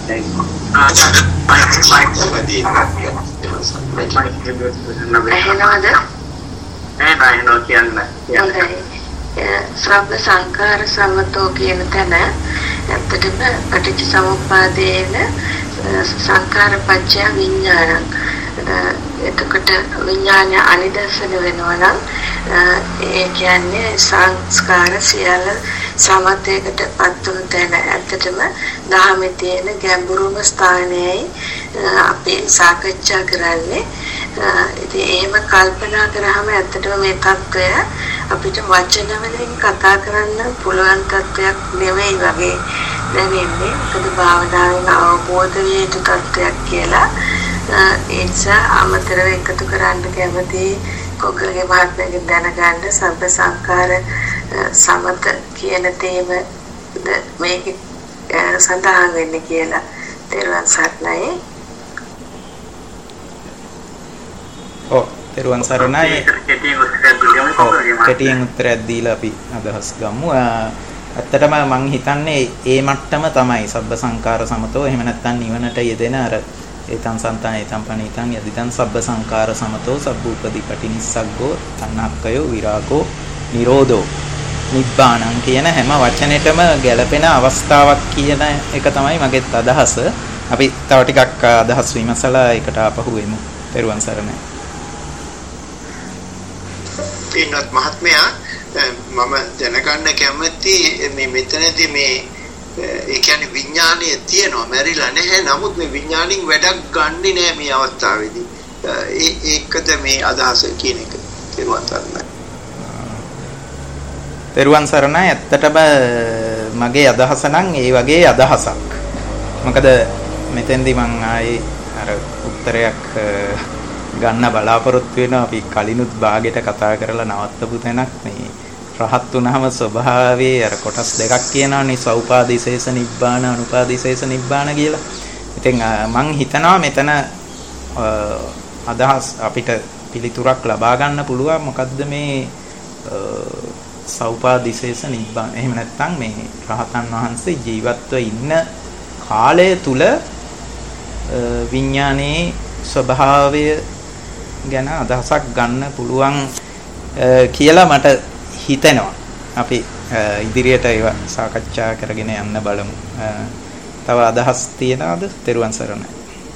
එහෙනවද? එහෙනම් කියන්නේ සබ්බ සංඛාර සමතෝ කියන තැන ඇත්තටම පටිච්චසමුප්පාදයේන සංඛාර පත්‍ය විඥානං. එතකොට විඥාන අනිදර්ශන වෙනවා නම් ඒ කියන්නේ සංස්කාර සියල්ල සමතයකට පත් වුණු තැන. ඇත්තටම දහමේ තියෙන ගැඹුරුම ස්ථානයයි අපි සාකච්ඡා කරන්නේ. ඉතින් එහෙම කල්පනා කරාම ඇත්තටම මේ தত্ত্বය අපිට වචන වලින් කතා කරන්න පුළුවන් තත්ත්වයක් නෙවෙයි වගේ දැනෙන්නේ. මොකද භාවනාවෙන් අවබෝධ විය යුතු තත්ත්වයක් කියලා. ඒ නිසා අමතරව එකතු කරන්න කැමති කොගලගේ මහත්මයාගෙන් දැනගන්න සබ්බ සංඛාර සමත කියන තේම මේක සඳහන් වෙන්නේ කියලා. තෙරුවන් සරණයි. ඔව් තෙරුවන් සරණයි. කෙටියෙන් උත්තරයක් දීලා අපි අදහස් ගමු. ඇත්තටම මම හිතන්නේ ඒ මට්ටම තමයි සබ්බ සංඛාර සමතෝ. එහෙම නැත්නම් නිවනට යෙදෙන අර ඒතං සන්තං ඒතං පණීතං යදිතං සබ්බ සංඛාර සමතෝ සබ්බූපදී පටිනිස්සග්ගෝ තණ්හක්කයෝ විරාගෝ නිරෝධෝ නිබ්බාණං කියන හැම වචනෙටම ගැළපෙන අවස්ථාවක් කියන එක තමයි මගේත් අදහස. අපි තව ටිකක් අදහස් විමසලා ඒකට ආපහු එමු. තෙරුවන් සරණයි. පින්වත් මහත්මයා මම දැනගන්න කැමති මේ මෙතනදී මේ ඒ කියන්නේ විඥානය තියෙනවා මැරිලා නැහැ. නමුත් මේ විඥාණයෙන් වැඩක් ගන්නෙ නෑ මේ අවස්ථාවේදී. ඒ ඒකද මේ අදහස කියන එක. තෙරුවන් සරණයි. තෙරුවන් සරණයි. ඇත්තටම මගේ අදහස නම් ඒ වගේ අදහසක්. මොකද මෙතෙන්දී මම ආයේ අර උත්තරයක් ගන්න බලාපොරොත්තු වෙනවා. අපි කලිනුත් භාගයට කතා කරලා නවත්තපු තැනක් මේ රහත් වුණාම ස්වභාවයේ අර කොටස් දෙකක් කියනවානේ සෞපාදිශේෂ නිබ්බාන අනුපාදිශේෂ නිබ්බාන කියලා. ඉතින් මම හිතනවා මෙතන අදහස් අපිට පිළිතුරක් ලබා ගන්න පුළුවන් මොකද්ද මේ සෞපාදිශේෂ නිබ්බාන. එහෙම නැත්නම් මේ රහතන් වහන්සේ ජීවත්ව ඉන්න කාලය තුල විඥානයේ ස්වභාවය ගැන අදහසක් ගන්න පුළුවන් කියලා මට හිතෙනවා. අපි ඉදිරියට ඒවා සාකච්ඡා කරගෙන යන්න බලමු. තව අදහස් තියනවද? තෙරුවන් සරණයි.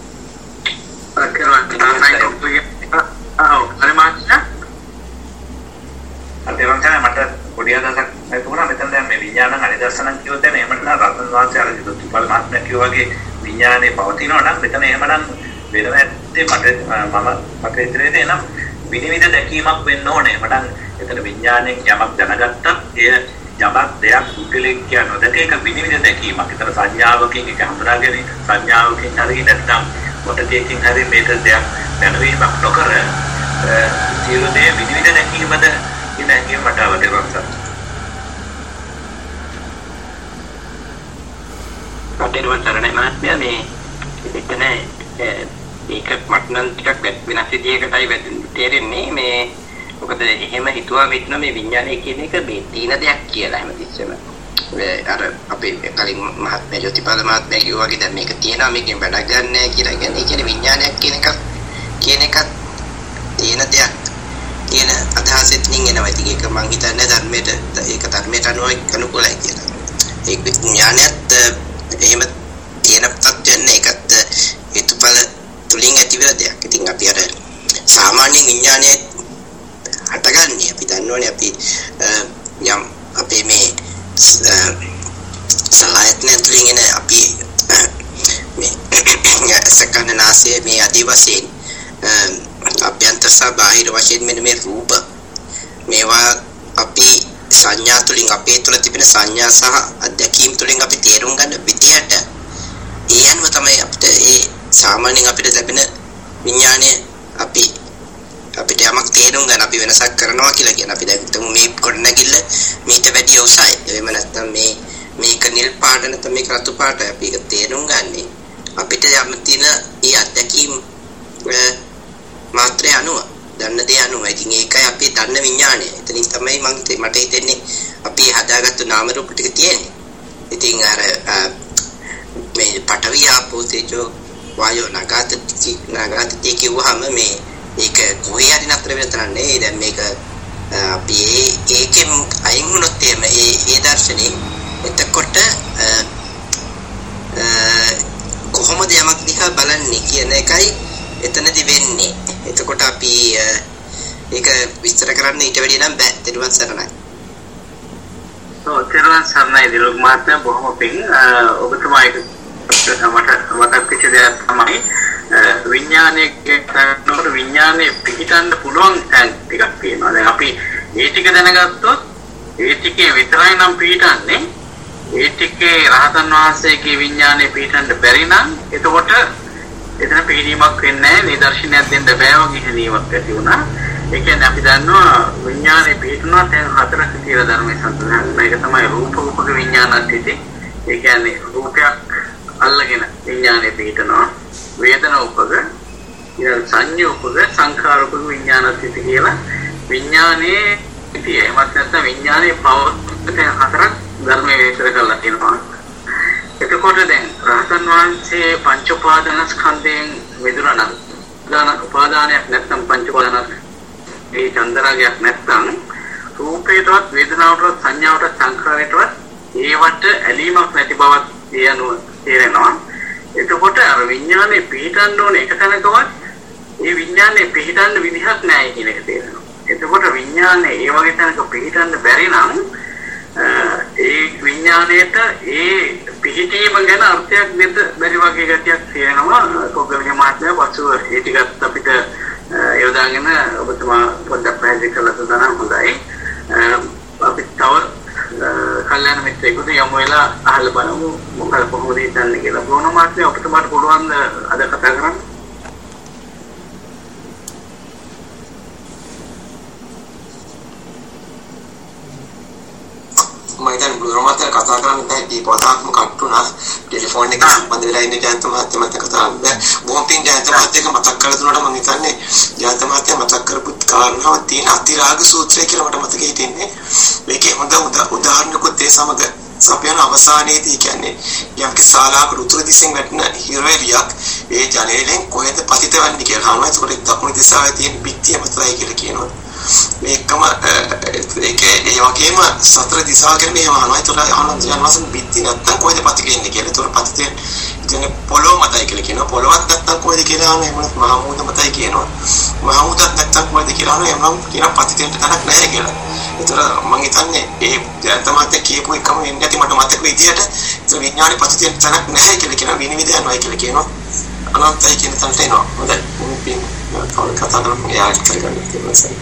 තෙරුවන් සරණයි. මට පොඩි අදහසක් තිබුණා. මෙතන දැන් මේ විඥාන අනිදර්ශනක් කියොත් දැන් එහෙම නම් රතන වාස්‍ය අර දුප්පල් මාත්‍යක් කියෝ වගේ විඥානේ පවතිනවා නම් මෙතන එහෙමනම් වෙනම ඇත්තේ මට මම මට ඉදිරියේ එනම් විනිවිද දැකීමක් වෙන්න ඕනේ. මට එතන විඥාණයෙන් යමක් දැනගත්තත් එය යමක් දෙයක් පුද්ගලෙක් කියන නොදක එක විනිවිද දැකීමක්. ඒතර සංඥාවකින් ඒක හඳුනාගෙන සංඥාවකින් හරි නැත්නම් මොටකයකින් හරි මේක දෙයක් දැනවීමක් නොකර සියලු දේ විනිවිද දැකීමද කියන එක මට අවදෙවක් සත්. කටේරුවන් සරණයි මහත්මයා. මේ එතන ඒක මටනම් ටිකක් වෙනස් විදියකටයි තේරෙන්නේ. මේ මොකද එහෙම හිතුවා මෙතන මේ විඥානය කියන එක මේ තීන දෙයක් කියලා හැමතිස්සෙම. අර අපේ කලින් මහත්මයා ජෝතිපාල මහත්මයා කිව්වා වගේ දැන් මේක තියෙනවා මේකෙන් වැඩක් ගන්න නැහැ කියලා. කියන්නේ ඒ කියන්නේ විඥානයක් කියන එකක් කියන එකක් තීන දෙයක් කියන අදහසෙත් නින් එනවා. ඉතින් ඒක මම හිතන්නේ ධර්මයට ඒක ධර්මයට අනුකූලයි කියලා. ඒ විඥානයත් එහෙම තියෙන තත්ත්වයක් නේ. ඒකත් හේතුඵල තුලින් ඇතිවෙන දෙයක්. ඉතින් අපි අර සාමාන්‍ය විඥානයේ හටගන්නේ අපි දන්නවනේ අපි යම් අපේ මේ සලආයතන තුලින් එන අපි මේ සකන්නාසේ මේ ආදිවාසීන් අභ්‍යන්තර සහ බාහිර වශයෙන් මෙන්න මේ රූප මේවා අපි සංඥා තුලින් අපේ තුල තිබෙන සංඥා සහ අධ්‍යක්ීම් තුලින් අපි තේරුම් ගන්න විදියට ඒ අනුව තමයි අපිට ඒ සාමාන්‍යයෙන් අපිට ලැබෙන විඥානය අපි අපිට යමක් තේරුම් ගන්න අපි වෙනසක් කරනවා කියලා කියන අපි දැන් හිතමු මේ කොටනගිල්ල මීට වැඩි උසයි. එහෙම නැත්නම් මේ මේක නිල් පාට නැත්නම් මේක රතු පාටයි. අපි ඒක තේරුම් ගන්නේ අපිට යම් තියෙන ඒ අධ්‍යක්ීම් මාත්‍රේ අනුව දන්න දේ අනුව. ඉතින් ඒකයි අපි දන්න විඥානය. එතනින් තමයි මම මට හිතෙන්නේ අපි හදාගත්තු නාම රූප ටික තියෙන්නේ. ඉතින් අර මේ පඨවි ආපෝ තේජෝ වායෝ නගත නගත තේ කිව්වහම මේ ඒක කොහේ හරි නතර වෙන තරම් නේ. දැන් මේක අපි ඒකෙන් අයින් වුණොත් එමේ ඒ ඒ දර්ශනේ එතකොට කොහොමද යමක් දිහා බලන්නේ කියන එකයි එතනදි වෙන්නේ. එතකොට අපි ඒක විස්තර කරන්න ඊට වැඩිය නම් බෑ. තෙරුවන් සරණයි. ඔව් තෙරුවන් සරණයි දිලුක් මහත්මයා බොහොම පිං. ඔබතුමා ඒක මට මතක් වෙච්ච දෙයක් තමයි විඥානයේ කරනකොට විඥානයේ පිටිටන්න පුළුවන් තැන් ටිකක් තියෙනවා. දැන් අපි මේ ටික දැනගත්තොත් ඒ ටිකේ විතරයි නම් පිටිටන්නේ. ඒ ටිකේ රහතන් වහන්සේගේ විඥානයේ පිටිටන්න බැරි නම් එතකොට එතන පිළිීමක් වෙන්නේ නැහැ. නිදර්ශනයක් දෙන්න බෑ වගේ හැදීමක් ඇති වුණා. ඒ කියන්නේ අපි දන්නවා විඥානයේ පිටුනවා තැන් හතරක් කියලා ධර්මයේ සඳහන්. මේක තමයි රූප රූපක විඥානත්. ඒ කියන්නේ රූපයක් අල්ලගෙන විඥානයේ පිටනවා. වේදනා උපක, ඊළඟ සංඥා උපක, සංඛාර උපක විඥානත් කියලා විඥානයේ පිටියේ එමත් නැත්නම් විඥානයේ පවතන හතරක් ධර්මයේ විස්තර කරලා තියෙනවා. එතකොට දැන් රහතන් වහන්සේ පංච උපාදානස්කන්ධයෙන් මිදුණා නම් දාන උපාදානයක් නැත්නම් පංච උපාදානස් ඒ චන්දරාගයක් නැත්නම් රූපේටවත් වේදනාවටවත් සංඥාවටවත් සංඛාරයටවත් ඒවට ඇලීමක් නැති බවක් ඒ අනුව තේරෙනවා. එතකොට අර විඥානේ පිහිටන්න ඕනේ එක තැනකවත් ඒ විඥානේ පිහිටන්න විදිහක් නැහැ කියන එක තේරෙනවා. එතකොට විඥානේ ඒ වගේ තැනක පිහිටන්න බැරි නම් ඒ විඥාණයට ඒ පිහිටීම ගැන අර්ථයක් දෙන්න බැරි වගේ ගැටියක් තියෙනවා. කොග්ගලගේ මහත්මයා පසුව ඒ ටිකත් අපිට යොදාගෙන ඔබතුමා පොඩ්ඩක් පැහැදිලි කරලා දුන්නා නම් හොඳයි. අපි තව කල්යනා මිත්‍රයෙකුට යමු වෙලා අහලා බලමු මොකද කොහොමද හිතන්නේ කියලා. බොන මාත්‍රේ ඔබතුමාට පුළුවන් අද කතා කරන්න? මම දැන් බ්ලොරමත් කතා කරන්නේ නැහැ දීපවතාවක්ම කට්ටුනා ටෙලිෆෝන් එක සම්බන්ධ වෙලා ඉන්නේ ජයන්ත මහත්තයා මත කතා කරන්නේ. බොහොම පිං ජයන්ත මහත්තයා මතක් කරලා දුන්නාට මම හිතන්නේ ජයන්ත මහත්තයා මතක් කරපු කාරණාව තියෙන අතිරාග සූත්‍රය කියලා මට මතකෙ හිටින්නේ. මේකේ හොඳ උදාහරණකුත් ඒ සමග සපයන අවසානයේදී කියන්නේ යම්කි ශාලාවක රුතුර දිසෙන් වැටෙන හිරවැලියක් ඒ ජනේලෙන් කොහෙද පතිත වෙන්නේ කියලා අහනවා. ඒකට දකුණු දිශාවේ තියෙන පිටිය මතයි කියලා කියනවා. මේකම ඒක ඒ වගේම සතර දිශා ගැන මෙහෙම අහනවා. ඒතකොට ආනන්ද ජනවාසන් පිටි නැත්තම් කොහෙද පතිත වෙන්නේ කියලා. ඒතකොට පතිතෙන් කියන්නේ පොළොව මතයි කියලා කියනවා. පොළොවත් නැත්තම් කොහෙද කියලා අහනවා. එහෙමත් මහමුද මතයි කියනවා. මහමුදත් නැත්තම් කොහෙද කියලා අහනවා. එහෙනම් කියන පතිතෙන්ට තැනක් නැහැ කියලා. ඒතර මම හිතන්නේ ඒ ජයන්තමාත්‍ය කියපු එකම වෙන්නේ නැති මට මතක විදියට ඒ විඥානේ පතිතෙන් තැනක් නැහැ කියලා කියන විනිවිද යනවා කියලා කියනවා. අනන්තයි කියන තැනට එනවා. හොඳයි. මම කවුරු කතා කරන්නේ යා කරගන්න තියෙනවා.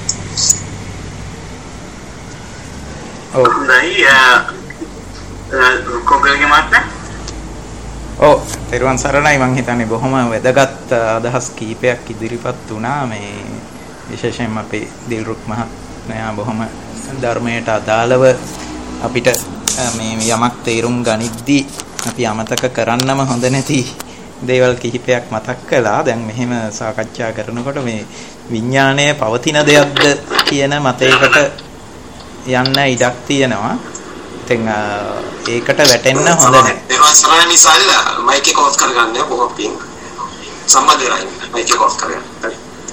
ඔව් නයි කොග්ගලගේ මහත්මයා. ඔව් පෙරවන් සරණයි. මම හිතන්නේ බොහොම වැදගත් අදහස් කීපයක් ඉදිරිපත් වුණා. මේ විශේෂයෙන්ම අපේ දිල්රුක් මහත්මයා බොහොම ධර්මයට අදාළව අපිට මේ යමක් තේරුම් ගනිද්දී අපි අමතක කරන්නම හොඳ නැති දේවල් කිහිපයක් මතක් කළා. දැන් මෙහෙම සාකච්ඡා කරනකොට මේ විඥාණය පවතින දෙයක්ද කියන මතයකට යන්න ඉඩක් තියෙනවා. ඉතින් ඒකට වැටෙන්න හොඳ නැහැ. දේවාන් සරණ නිසාල මයික් එක ඔෆ් කරගන්න බොහොම පිං. සම්බන්ධයි මයික් එක ඔෆ් කරගන්න.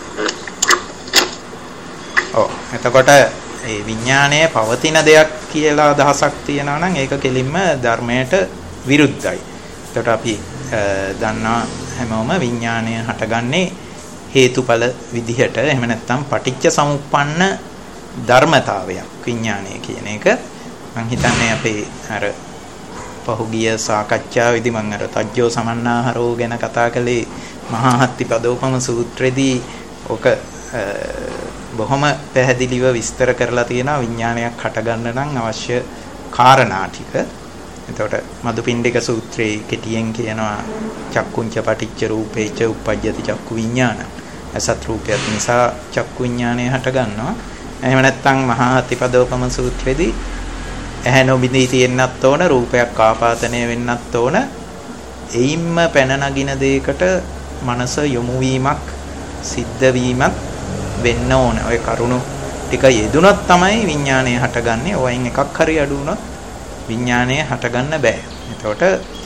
ඔව් එතකොට ඒ විඥාණය පවතින දෙයක් කියලා අදහසක් තියෙනවා නම් ඒක කෙලින්ම ධර්මයට විරුද්ධයි. එතකොට අපි දන්නා හැමෝම විඥාණය හටගන්නේ හේතුඵල විදිහට. එහෙම නැත්නම් පටිච්ච සමුප්පන්න ධර්මතාවයක් විඥාණය කියන එක. මම හිතන්නේ අපේ අර පහුගිය සාකච්ඡාවේදී මම අර තජ්ජෝ සමන්නාහරෝ ගැන කතා කළේ මහා හත්තිපදෝපම සූත්‍රයේදී ඕක බොහොම පැහැදිලිව විස්තර කරලා තියෙනවා විඥානයක් හටගන්න නම් අවශ්‍ය කාරණා ටික. එතකොට මදුපිණ්ඩික සූත්‍රයේ කෙටියෙන් කියනවා චක්කුංච පටිච්ච රූපේච උප්පජ්ජති චක්කු විඥාන. අසත් රූපයත් නිසා චක්කු විඥානය හටගන්නවා. එහෙම නැත්නම් මහා අතිපදෝපම සූත්‍රයේදී ඇහැ නොබිඳී තියෙන්නත් ඕන, රූපයක් ආපාතනය වෙන්නත් ඕන. එයින්ම පැන නගින දෙයකට මනස යොමු වීමක් සිද්ධ වීමක් වෙන්න ඕන. ඔය කරුණු ටික යෙදුනොත් තමයි විඥානය හටගන්නේ. ඔයින් එකක් හරි අඩු වුණොත් විඥානය හටගන්න බෑ. එතකොට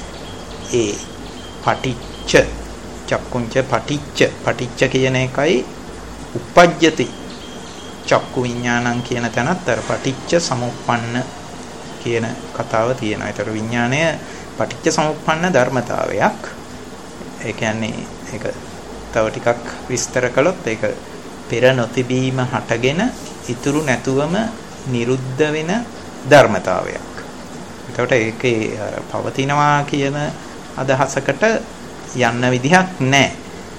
ඒ පටිච්ච චක්කුංච පටිච්ච පටිච්ච කියන එකයි උප්පජ්ජති චක්කු විඥානං කියන තැනත් අර පටිච්ච සමුප්පන්න කියන කතාව තියෙනවා. ඒතර විඥානය පටිච්ච සමුප්පන්න ධර්මතාවයක්. ඒ කියන්නේ ඒක තව ටිකක් විස්තර කළොත් ඒක පෙර නොතිබීම හටගෙන ඉතුරු නැතුවම නිරුද්ධ වෙන ධර්මතාවයක්. එතකොට ඒකේ පවතිනවා කියන අදහසකට යන්න විදිහක් නැහැ.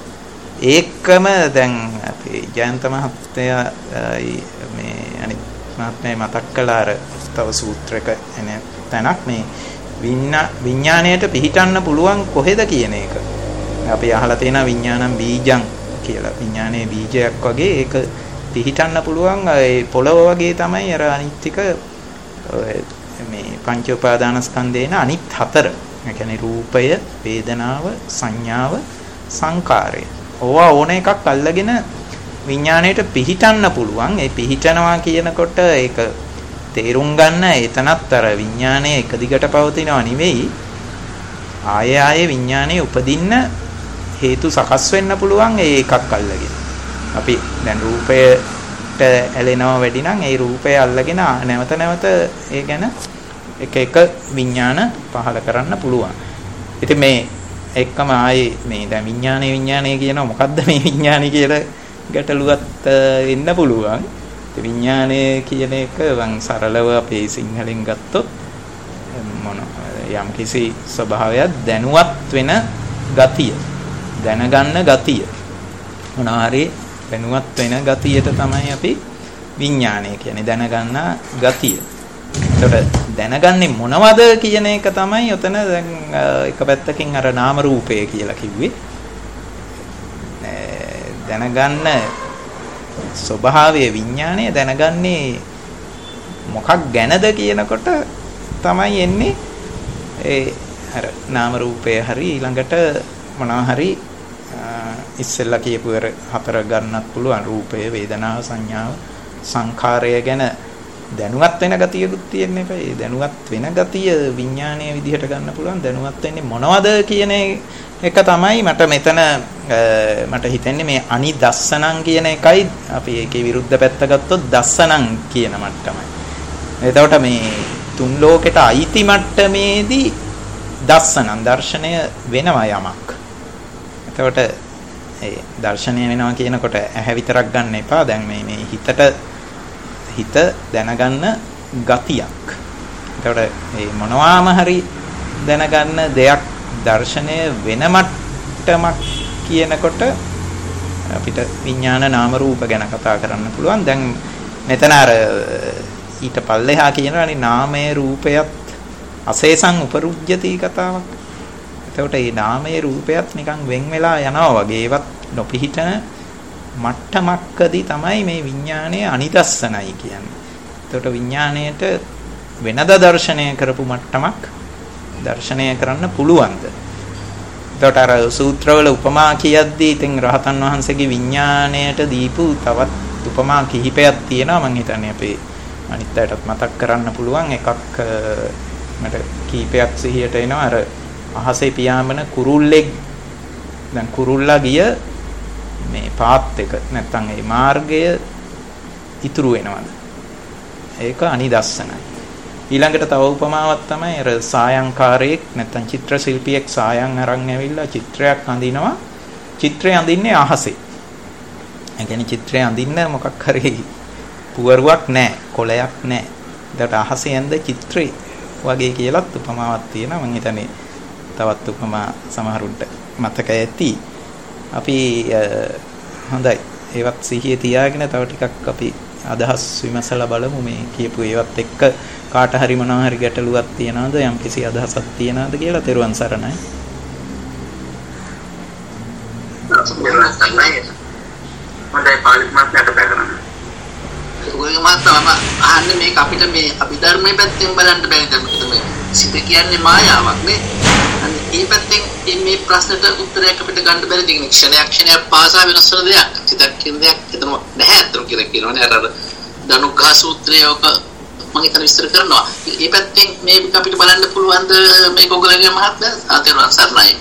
ඒකම දැන් අපේ ජයන්ත මහත්තයා මේ අනිත් මහත්මයා මතක් කළා අර තව සූත්‍රයක එන තැනක් මේ විඥාණයට පිහිටන්න පුළුවන් කොහෙද කියන එක. අපි අහලා තියෙන විඥානම් බීජං කියලා. විඥානයේ බීජයක් වගේ ඒක පිහිටන්න පුළුවන් ඒ පොළව වගේ තමයි අර අනිත්‍යක මේ පංච උපාදානස්කන්ධේන අනිත් හතර. ඒ කියන්නේ රූපය, වේදනාව, සංඥාව, සංකාරය. ඕවා ඕන එකක් අල්ලගෙන විඥාණයට පිහිටන්න පුළුවන්. ඒ පිහිටනවා කියනකොට ඒක තේරුම් ගන්න එතනත් අර විඥානයේ එක දිගට පවතිනව නෙවෙයි. ආයෙ ආයෙ විඥානයේ උපදින්න හේතු සකස් වෙන්න පුළුවන් ඒ එකක් අල්ලගෙන. අපි දැන් රූපයට ඇලෙනවා වැඩි නම් ඒ රූපය අල්ලගෙන නැවත නැවත ඒ ගැන එක එක විඥාන පහල කරන්න පුළුවන්. ඉතින් මේ එක්කම ආයේ මේ දැන් විඥානේ විඥානේ කියනවා මොකද්ද මේ විඥානේ කියලා ගැටලුවක් වෙන්න පුළුවන්. ඒ විඥානේ කියන එක වන් සරලව අපේ සිංහලෙන් ගත්තොත් මොන යම් කිසි ස්වභාවයක් දැනුවත් වෙන ගතිය, දැනගන්න ගතිය. මොනවා හරි දැනුවත් වෙන ගතියට තමයි අපි විඥානය කියන්නේ, දැනගන්න ගතිය. ඒකට දැනගන්නේ මොනවද කියන එක තමයි උතන දැන් එක පැත්තකින් අර නාම රූපය කියලා කිව්වේ. දැනගන්න ස්වභාවයේ විඥානය දැනගන්නේ මොකක් ගැනද කියනකොට තමයි එන්නේ ඒ අර නාම රූපය හරි ඊළඟට මොනවා හරි ඉස්සෙල්ලා කියපු හතර ගන්නත් පුළුවන්. රූපය, වේදනාව, සංඥාව, සංඛාරය ගැන දැනුවත් වෙන ගතියකුත් තියෙන එක. ඒ දැනුවත් වෙන ගතිය විඥානයේ විදිහට ගන්න පුළුවන්. දැනුවත් වෙන්නේ මොනවද කියන එක තමයි මට මෙතන මට හිතෙන්නේ මේ අනිදස්සනං කියන එකයි අපි ඒකේ විරුද්ධ පැත්ත ගත්තොත් දස්සනං කියන මට්ටමයි. එතකොට මේ තුන් ලෝකෙට අයිති මට්ටමේදී දස්සනං දර්ශනය වෙනවා යමක්. එතකොට ඒ දර්ශනය වෙනවා කියනකොට ඇහැ විතරක් ගන්න එපා. දැන් මේ මේ හිතට හිත දැනගන්න ගතියක්. එතකොට මේ මොනවාම හරි දැනගන්න දෙයක් දර්ශනය වෙන මට්ටමක් කියනකොට අපිට විඥාන නාම රූප ගැන කතා කරන්න පුළුවන්. දැන් මෙතන අර ඊට පල්ලෙහා කියනවානේ නාමයේ රූපයත් අසේසං උපරුජ්ජති කතාවක්. එතකොට මේ නාමයේ රූපයත් නිකන් වෙන් වෙලා යනවා වගේ ඒවත් නොපිහිටන මට්ටමක්කදී තමයි මේ විඥානයේ අනිදස්සනයි කියන්නේ. එතකොට විඥාණයට වෙනද දර්ශනය කරපු මට්ටමක් දර්ශනය කරන්න පුළුවන්ද? එතකොට අර සූත්‍රවල උපමා කියද්දී ඉතින් රහතන් වහන්සේගේ විඥාණයට දීපු තවත් උපමා කිහිපයක් තියෙනවා. මම හිතන්නේ අපේ අනිත් අයටත් මතක් කරන්න පුළුවන්. එකක් මට කීපයක් සිහියට එනවා. අර අහසේ පියාඹන කුරුල්ලෙක්. දැන් කුරුල්ලා ගිය මේ පාත් එක නැත්තම් ඒ මාර්ගය ඉතුරු වෙනවද? ඒක අනිදස්සනයි. ඊළඟට තව උපමාවක් තමයි අර සායංකාරයෙක් නැත්තම් චිත්‍ර ශිල්පියෙක් සායන් අරන් ඇවිල්ලා චිත්‍රයක් අඳිනවා. චිත්‍රය අඳින්නේ අහසේ. ඒ කියන්නේ චිත්‍රය අඳින්න මොකක් හරි පුවරුවක් නැහැ, කොළයක් නැහැ. ඒකට අහසේ ඇඳ චිත්‍රේ වගේ කියලාත් උපමාවක් තියෙනවා. මම හිතන්නේ තවත් උපමා සමහරුන්ට මතක ඇති. අපි හොඳයි ඒවත් සිහියේ තියාගෙන තව ටිකක් අපි අදහස් විමසලා බලමු. මේ කියපු ඒවත් එක්ක කාට හරි මොනවා හරි ගැටලුවක් තියනවද, යම් කිසි අදහසක් තියනවද කියලා. තෙරුවන් සරණයි. හොඳයි පාලිත් මාත්‍යට කරන්න. ඔයගේ මාතම අහන්නේ මේක අපිට මේ අභිධර්මයේ පැත්තෙන් බලන්න බැහැ. මේ සිත කියන්නේ මායාවක් නේ. අනේ මේ පැත්තෙන් මේ ප්‍රශ්නට උත්තරයක් අපිට ගන්න බැරි දෙයක් නේ. ක්ෂණයක් ක්ෂණයක් පාසා වෙනස් වෙන දෙයක්. සිතක් කියන දෙයක් එතන නැහැ අතන කියලා කියනවනේ. අර ධනුග්ඝා සූත්‍රය ඔක මම හිතන විස්තර කරනවා. මේ පැත්තෙන් මේ අපිට බලන්න පුළුවන්ද මේක ඔයගලගේ මහත්මයා? ආතේරුවන් සරණයි.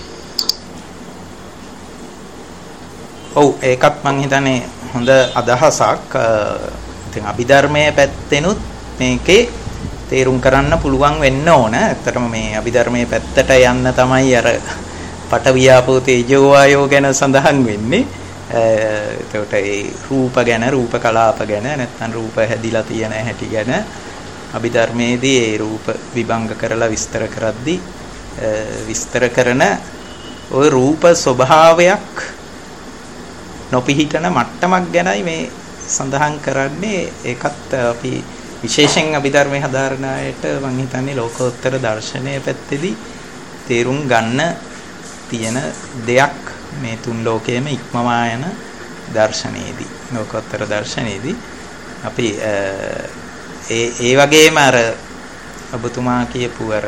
ඔව් ඒකත් මම හිතන්නේ හොඳ අදහසක්. ඉතින් අභිධර්මයේ පැත්තෙනුත් මේකේ තේරුම් කරන්න පුළුවන් වෙන්න ඕන. ඇත්තටම මේ අභිධර්මයේ පැත්තට යන්න තමයි අර පටවියාපෝ තේජෝ වායෝ ගැන සඳහන් වෙන්නේ. එතකොට ඒ රූප ගැන, රූප කලාප ගැන, නැත්නම් රූප හැදිලා තියෙන හැටි ගැන අභිධර්මයේදී ඒ රූප විභංග කරලා විස්තර කරද්දී විස්තර කරන ওই රූප ස්වභාවයක් නොපිහිටන මට්ටමක් ගැනයි මේ සඳහන් කරන්නේ. ඒකත් අපි විශේෂයෙන් අභිධර්මයේ හදාරන අයට මම හිතන්නේ ලෝකෝත්තර දර්ශනයේ පැත්තේදී තේරුම් ගන්න තියෙන දෙයක් මේ තුන් ලෝකයේම ඉක්මවා යන දර්ශනයේදී, ලෝකෝත්තර දර්ශනයේදී අපි ඒ ඒ වගේම අර ඔබතුමා කියපු අර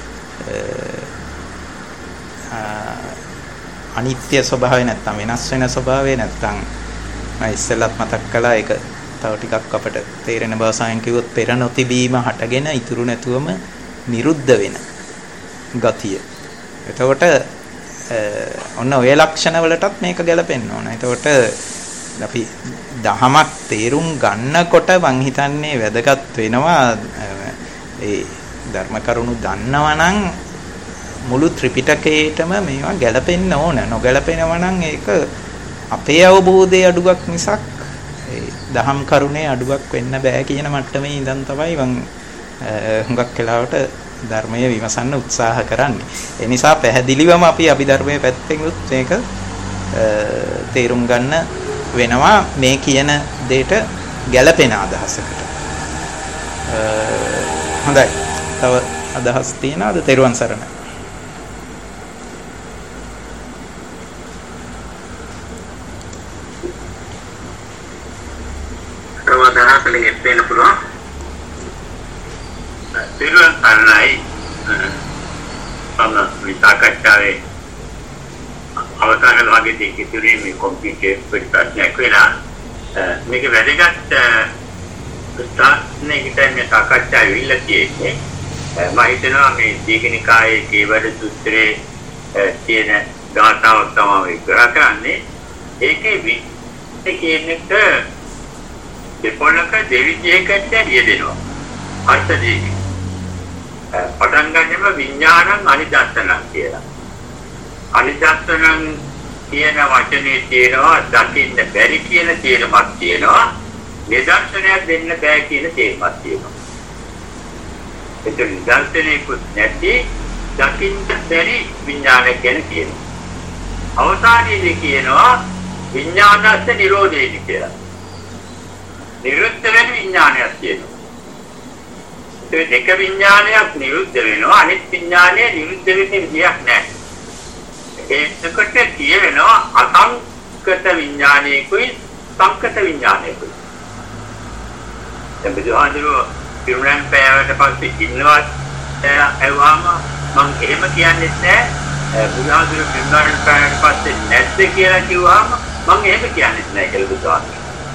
අනිත්‍ය ස්වභාවය නැත්තම් වෙනස් වෙන ස්වභාවය නැත්තම් මම ඉස්සෙල්ලත් මතක් කළා. ඒක තව ටිකක් අපිට තේරෙන භාෂාවෙන් කිව්වොත් පෙර නොතිබීම හටගෙන ඉතුරු නැතුවම නිරුද්ධ වෙන ගතිය. එතකොට ඔන්න ඔය ලක්ෂණ වලටත් මේක ගැලපෙන්න ඕන. එතකොට අපි දහමක් තේරුම් ගන්නකොට මං හිතන්නේ වැදගත් වෙනවා ඒ ධර්ම කරුණු දන්නවා නම් මුළු ත්‍රිපිටකයේටම මේවා ගැලපෙන්න ඕන. නොගැලපෙනවා නම් ඒක අපේ අවබෝධයේ අඩුවක් මිසක් ඒ දහම් කරුණේ අඩුවක් වෙන්න බෑ කියන මට්ටමේ ඉඳන් තමයි මම හුඟක් වෙලාවට ධර්මයේ විමසන්න උත්සාහ කරන්නේ. ඒ නිසා පැහැදිලිවම අපි අභිධර්මයේ පැත්තෙන් උත් මේක තේරුම් ගන්න වෙනවා මේ කියන දෙයට ගැළපෙන අදහසකට. හොඳයි. තව අදහස් තියනවාද? තෙරුවන් සරණයි. තව අදහස් වලින් එන්න පුළුවන්. තෙරුවන් සරණයි. මම විසාකච්ඡාවේ අවසාන භාගයේදී කිතුරේ මේ කොම්පියුටර් ප්‍රශ්නයක් වෙලා මේක වැදගත් ස්ථානයකට මේ සාකච්ඡා වෙilla තියෙන්නේ. මම හිතනවා මේ දීඝනිකායේ කේවල සූත්‍රයේ තියෙන ගාථාවක් තමයි විග්‍රහ කරන්නේ. ඒකේ විස්තර කියන එක දෙපොළක දෙවිදියකට යෙදෙනවා. අර්ථ දෙකක්. පටන් ගන්නෙම විඥානං අනිදස්සනං කියලා. අනිදස්සනං කියන වචනේ තියෙනවා දකින්න බැරි කියන තේරුමක් තියෙනවා. නිදර්ශනයක් දෙන්න බෑ කියන තේරුමක් තියෙනවා. ඒක නිදර්ශනයකුත් නැති දකින්න බැරි විඥාන කියන කියනවා. අවසානයේදී කියනවා විඥානස්ස නිරෝධේති කියලා. නිරුද්ධ වෙන විඥානයක් තියෙනවා. ඒ දෙක විඥානයක් නිරුද්ධ වෙනවා අනිත් විඥානය නිරුද්ධ වෙන්නේ විදියක් නැහැ. ඒකට කියවෙනවා අසංකත විඥානයකුයි සංකත විඥානයකුයි. දැන් බුදුහාඳුරෝ පිරුණන් පෑවට පස්සේ ඉන්නවා එවවාම මම එහෙම කියන්නේ නැහැ. බුදුහාඳුරෝ පිරුණන් පෑවට පස්සේ නැද්ද කියලා කිව්වම මම එහෙම කියන්නේ නැහැ කියලා බුදුහාඳුරෝ.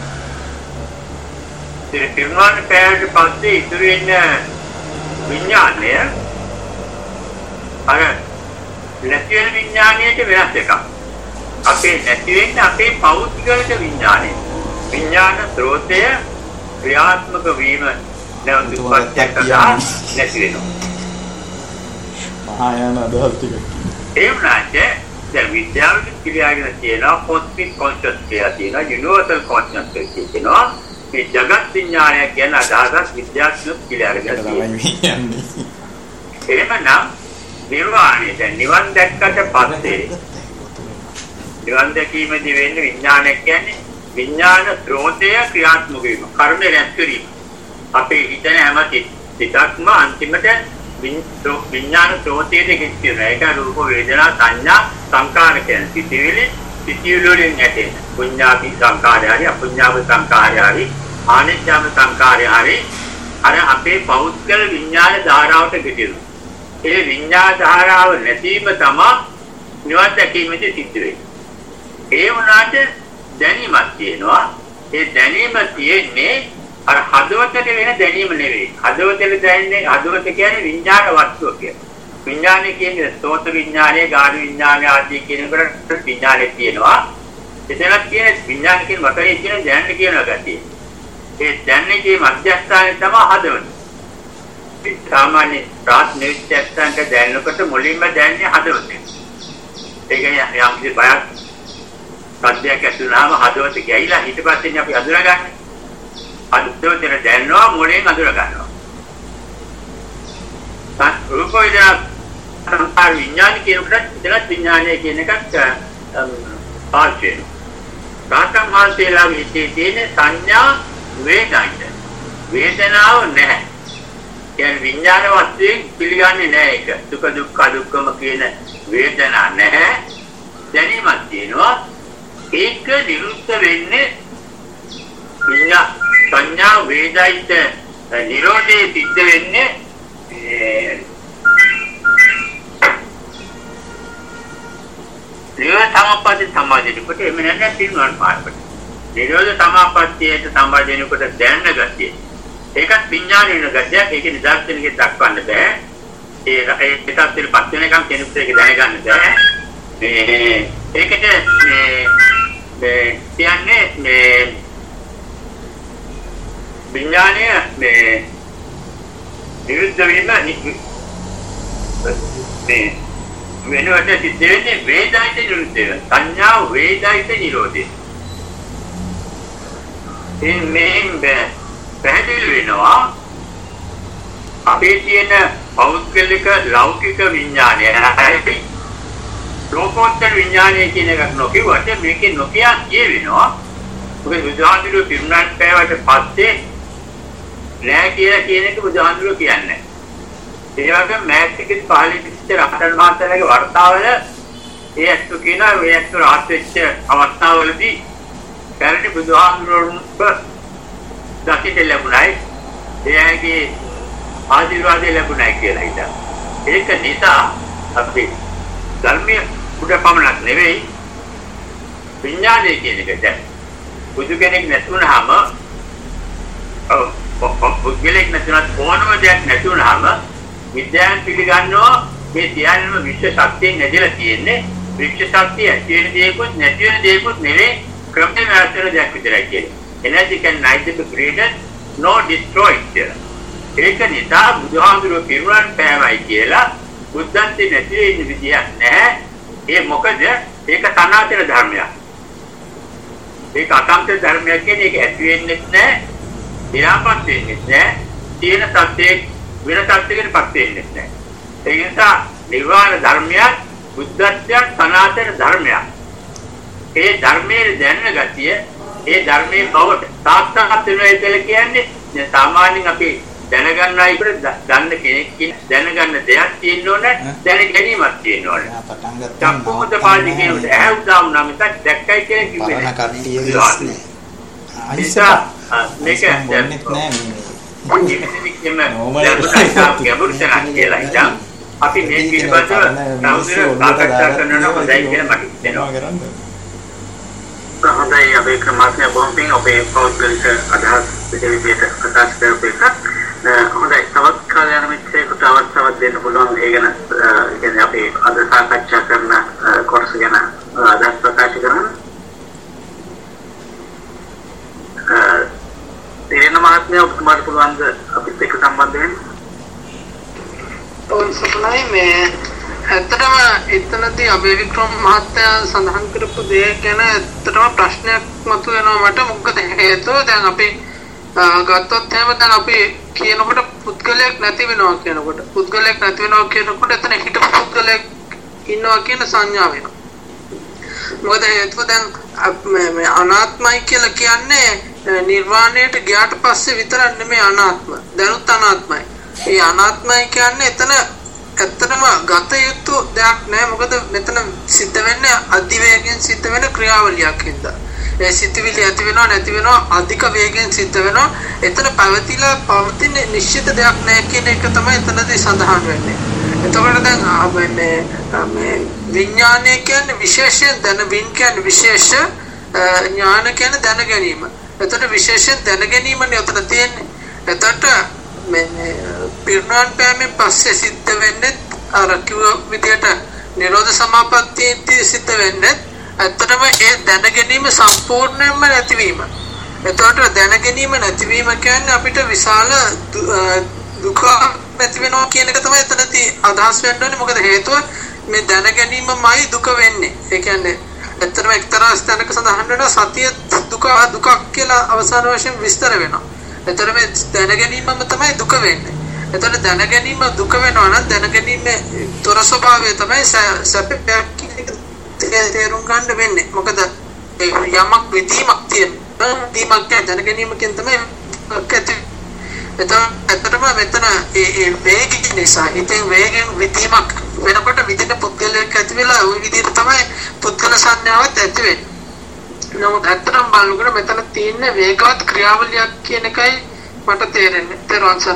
ඒ පිරුණන් පෑවට පස්සේ ඉතුරු වෙන විඥානය අර නැති වෙන විඥානයට වෙනස් එකක්. අපේ නැති වෙන්නේ අපේ පෞද්ගලික විඥානය. විඥාන ස්රෝතය ක්‍රියාත්මක වීම නැවතුපත්යක් නැති වෙනවා. මහායාන අදහස් ටික. ඒ වුණාට දැන් විද්‍යාවට ක්‍රියාගෙන තියෙනවා කොස්මික් කොන්ෂස් කියලා තියෙනවා යුනිවර්සල් කොන්ෂස් කියනවා. මේ ජගත් විඥානය කියන අදහසක් විද්‍යාඥයෝ ක්‍රියාගෙන තියෙනවා. එහෙමනම් නිර්වාණය දැන් නිවන් දැක්කට පස්සේ නිවන් දැකීමේදී වෙන්නේ විඥානයක් කියන්නේ විඥාන ස්රෝතය ක්‍රියාත්මක වීම කර්ම රැස් කිරීම අපේ හිතන හැම සිතක්ම අන්තිමට විඥාන ස්රෝතයේ ගෙච්චින ඒක රූප වේදනා සංඥා සංකාර කියන සිතිවිලි සිතිවිලි වලින් ඇති පුඤ්ඤාපි සංකාරය හරි අපුඤ්ඤාපි සංකාරය හරි ආනිච්ඡාපි සංකාරය හරි අර අපේ පෞද්ගල විඥාන ධාරාවට ගෙතිනවා. ඒ විඤ්ඤාණ ධාරාව නැතිව තමයි නිවන් දැකීමේදී සිද්ධ වෙන්නේ. ඒ වුණාට දැනීමක් තියෙනවා. ඒ දැනීම තියෙන්නේ අර හදවතට වෙන දැනීම නෙවෙයි. හදවතේ දැනෙන්නේ හදවත කියන්නේ විඤ්ඤාණ වස්තුව කියලා. විඤ්ඤාණය කියන්නේ සෝත විඤ්ඤාණය, ගාන විඤ්ඤාණය ආදී කියනකොට විඤ්ඤාණය තියෙනවා. එතනක් කියන්නේ විඤ්ඤාණ කියන වචනේ කියන දැනන්න කියන ගැතිය. ඒ දැනන්නේ මධ්‍යස්ථානයේ තමයි හදවත. सामान्य रात निश्चयतांक දැනනකොට මුලින්ම දැනන්නේ හදවතේ. ඒක යම් කිසි බයක් සද්දයක් ඇතුළාම හදවත ගැහිලා ඊට පස්සේ අපි අඳුරගන්නේ. හදවතේ දැනනවා මුලින් අඳුර ගන්නවා. සත් රූප වේදනා සංකාර විඥාන කියනකොට ඉතලත් විඥානය කියන එකත් පාර්ශ්වයෙන්. රාතම් මාසේලා විශ්ේ තියෙන සංඥා වේදනයි. වේදනාව නැහැ. කියන්නේ විඥාන වස්තුවේ පිළිගන්නේ නැහැ ඒක. සුඛ දුක්ඛ දුක්ඛම කියන වේදනා නැහැ. දැනීමක් තියෙනවා. ඒක නිරුද්ධ වෙන්නේ විඥා සංඥා වේදිත නිරෝධයේ සිද්ධ වෙන්නේ නිරෝධ සමාපatti සමාධියට එමෙ නැත්නම් තිරුවන් පාරකට. නිරෝධ සමාපත්තියට සමාධියනකොට දැනන ගතිය. ඒකත් විඥාන වෙන ගතියක්. ඒක නිදර්ශනකින් දක්වන්න බෑ. ඒ ඒකත් පිළිපත් වෙනකම් කෙනෙකුට ඒක දැනගන්න බෑ. මේ ඒකට මේ මේ කියන්නේ මේ විඥානය මේ නිරුද්ධ වීම මේ වෙනවට සිද්ධ වෙන්නේ වේදායිත නිරුද්ධය. සංඥා වේදායිත නිරෝධය. මේ පැහැදිලි වෙනවා අපේ තියෙන පෞද්ගලික ලෞකික විඥානයයි ලෝකෝත්තර විඥානය කියන එකක් නොකියුවට මේකේ නොකිය කියවෙනවා. මොකද බුදුහාමුදුරුවෝ පිරුණාන් පෑවට පස්සේ නෑ කියලා කියන එක බුදුහාමුදුරුවෝ කියන්නේ. ඒ වගේම මෑත්කේ පහළ පිටිච්ච රහතන් වහන්සේලාගේ වර්තාවල ඒ අත්තු කියනවා මේ අත්තු රහත් වෙච්ච අවස්ථාවවලදී පැරණි බුදුහාමුදුරුවෝ දකිට ලැබුණයි එයාගේ ආශිර්වාදය ලැබුණයි කියලා හිතා. ඒක නිසා අපි ධර්මයේ උඩ පමණක් නෙවෙයි විඥානය කියන එකට බුදු කෙනෙක් නැතුණාම ඔව් පුද්ගලෙක් නැතුණත් ඕනම දෙයක් නැතුණාම විද්‍යාවෙන් පිළිගන්නවා මේ සියල්ලම විශ්ව ශක්තියෙන් නැදලා තියෙන්නේ විශ්ව ශක්තිය ඇති වෙන දේකුත් නැති වෙන දේකුත් නෙවෙයි ක්‍රමයෙන් ආශ්‍රය දෙයක් විතරයි කියන්නේ. Energy can neither be created nor destroyed කියලා. ඒක නිසා බුදුහාමුදුරුවෝ පිරුණාන් පෑවයි කියලා බුද්ධත්වයේ නැති වෙන විදියක් නැහැ. ඒ මොකද ඒක සනාතන ධර්මයක්. ඒක අසංකත ධර්මයක් කියන්නේ ඒක ඇති වෙන්නේ නැහැ. විරාපත් වෙන්නේ නැහැ. තියෙන සත්‍යයේ වෙන සත්‍යයකටපත් වෙන්නේ නැහැ. ඒ නිසා නිර්වාණ ධර්මයක් බුද්ධත්වයක් සනාතන ධර්මයක්. ඒ ධර්මයේ දැනන ගතිය ඒ ධර්මයේ බවට සාක්ෂාත් වෙනවා කියලා කියන්නේ දැන් සාමාන්‍යයෙන් අපි දැනගන්නයි ඉතින් ගන්න කෙනෙක් දැනගන්න දෙයක් තියෙන්න ඕනේ දැන ගැනීමක් තියෙන්න ඕනේ. සම්පූර්ණ පාඩි කියනකොට ඇහු දාුණා මිසක් දැක්කයි කියලා කිව්වේ නෑ. අනිසා මේක දැනෙන්නේ නෑ මේ. අපි මේ පිළිබඳව තවදුරටත් සාකච්ඡා කරනවා හොඳයි කියලා මට හිතෙනවා. හොඳයි අපි ක්‍රමාත්මක බොහොම පිං ඔබේ පෞද්ගලික අදහස් විදිහට ප්‍රකාශ කරපු එක. හොඳයි තවත් කාලයන මිත්‍රයෙකුට අවස්ථාවක් දෙන්න පුළුවන් ඒ ගැන කියන්නේ අපි අද සාකච්ඡා කරන කොටස ගැන අදහස් ප්‍රකාශ කරන්න. තේරෙන මහත්මයා ඔබතුමාට පුළුවන් ද අපිත් එක්ක සම්බන්ධ වෙන්න? ඔව් සපනයි මේ ඇත්තටම එතනදී අබේ වික්‍රම මහත්තයා සඳහන් කරපු දේ ගැන ඇත්තටම ප්‍රශ්නයක් මතුවෙනවා මට. මොකද හේතුව දැන් අපි ගත්තොත් එහෙම දැන් අපි කියනකොට පුද්ගලයෙක් නැති වෙනවා කියනකොට පුද්ගලයෙක් නැති වෙනවා කියනකොට එතන හිටපු පුද්ගලයෙක් ඉන්නවා කියන සංඥාව වෙනවා. මොකද හේතුව දැන් මේ අනාත්මයි කියලා කියන්නේ නිර්වාණයට ගියාට පස්සේ විතරක් නෙමෙයි අනාත්ම. දැනුත් අනාත්මයි. ඒ අනාත්මයි කියන්නේ එතන ඇත්තටම ගත යුතු දෙයක් නෑ. මොකද මෙතන සිද්ධ වෙන්නේ අධිවේගයෙන් සිද්ධ වෙන ක්‍රියාවලියක් හින්දා. ඒ සිද්ධවිලි ඇති වෙනවා නැති වෙනවා අධික වේගයෙන් සිද්ධ වෙනවා. එතන පැවතිලා පවතින නිශ්චිත දෙයක් නෑ කියන එක තමයි එතනදී සඳහන් වෙන්නේ. එතකොට දැන් මේ මේ විඥානය කියන්නේ විශේෂයෙන් දැන වින් කියන්නේ විශේෂ ඥාන කියන්නේ දැන ගැනීම. එතකොට විශේෂයෙන් දැන ගැනීමනේ උතන තියෙන්නේ. එතකොට මේ පිරුණාන් පෑමෙන් පස්සේ සිද්ධ වෙන්නේ අර කිව්ව විදියට නිරෝධ සමාපත්තියේදී සිද්ධ වෙන්නේ ඇත්තටම ඒ දැන ගැනීම සම්පූර්ණයෙන්ම නැතිවීම. එතකොට දැන ගැනීම නැතිවීම කියන්නේ අපිට විශාල දුක නැති වෙනවා කියන එක තමයි එතනදී අදහස් වෙන්න ඕනේ. මොකද හේතුව මේ දැන ගැනීමමයි දුක වෙන්නේ. ඒ කියන්නේ ඇත්තටම එක්තරා ස්ථානක සඳහන් වෙනවා සතිය දුක දුකක් කියලා අවසාන වශයෙන් විස්තර වෙනවා. එතන මේ දැන ගැනීමම තමයි දුක වෙන්නේ. එතන දැන ගැනීම දුක වෙනවා නම් දැන ගැනීමේ තොර ස්වභාවය තමයි සැපයක් තේරුම් ගන්න වෙන්නේ. මොකද යමක් විදීමක් තියෙනවා. විදීමක් දැන ගැනීමකින් තමයි ඇති. එතන ඇත්තටම මෙතන ඒ වේගය නිසා ඉතින් වේගෙන් විදීමක් වෙනකොට විදින පුද්ගලයෙක් ඇති වෙලා ওই විදිහට තමයි පුද්ගල සංඥාවත් ඇති වෙන්නේ. නමුත් ඇත්තටම බලනකොට මෙතන තියෙන වේගවත් ක්‍රියාවලියක් කියන එකයි මට තේරෙන්නේ. තේරුම්සන්.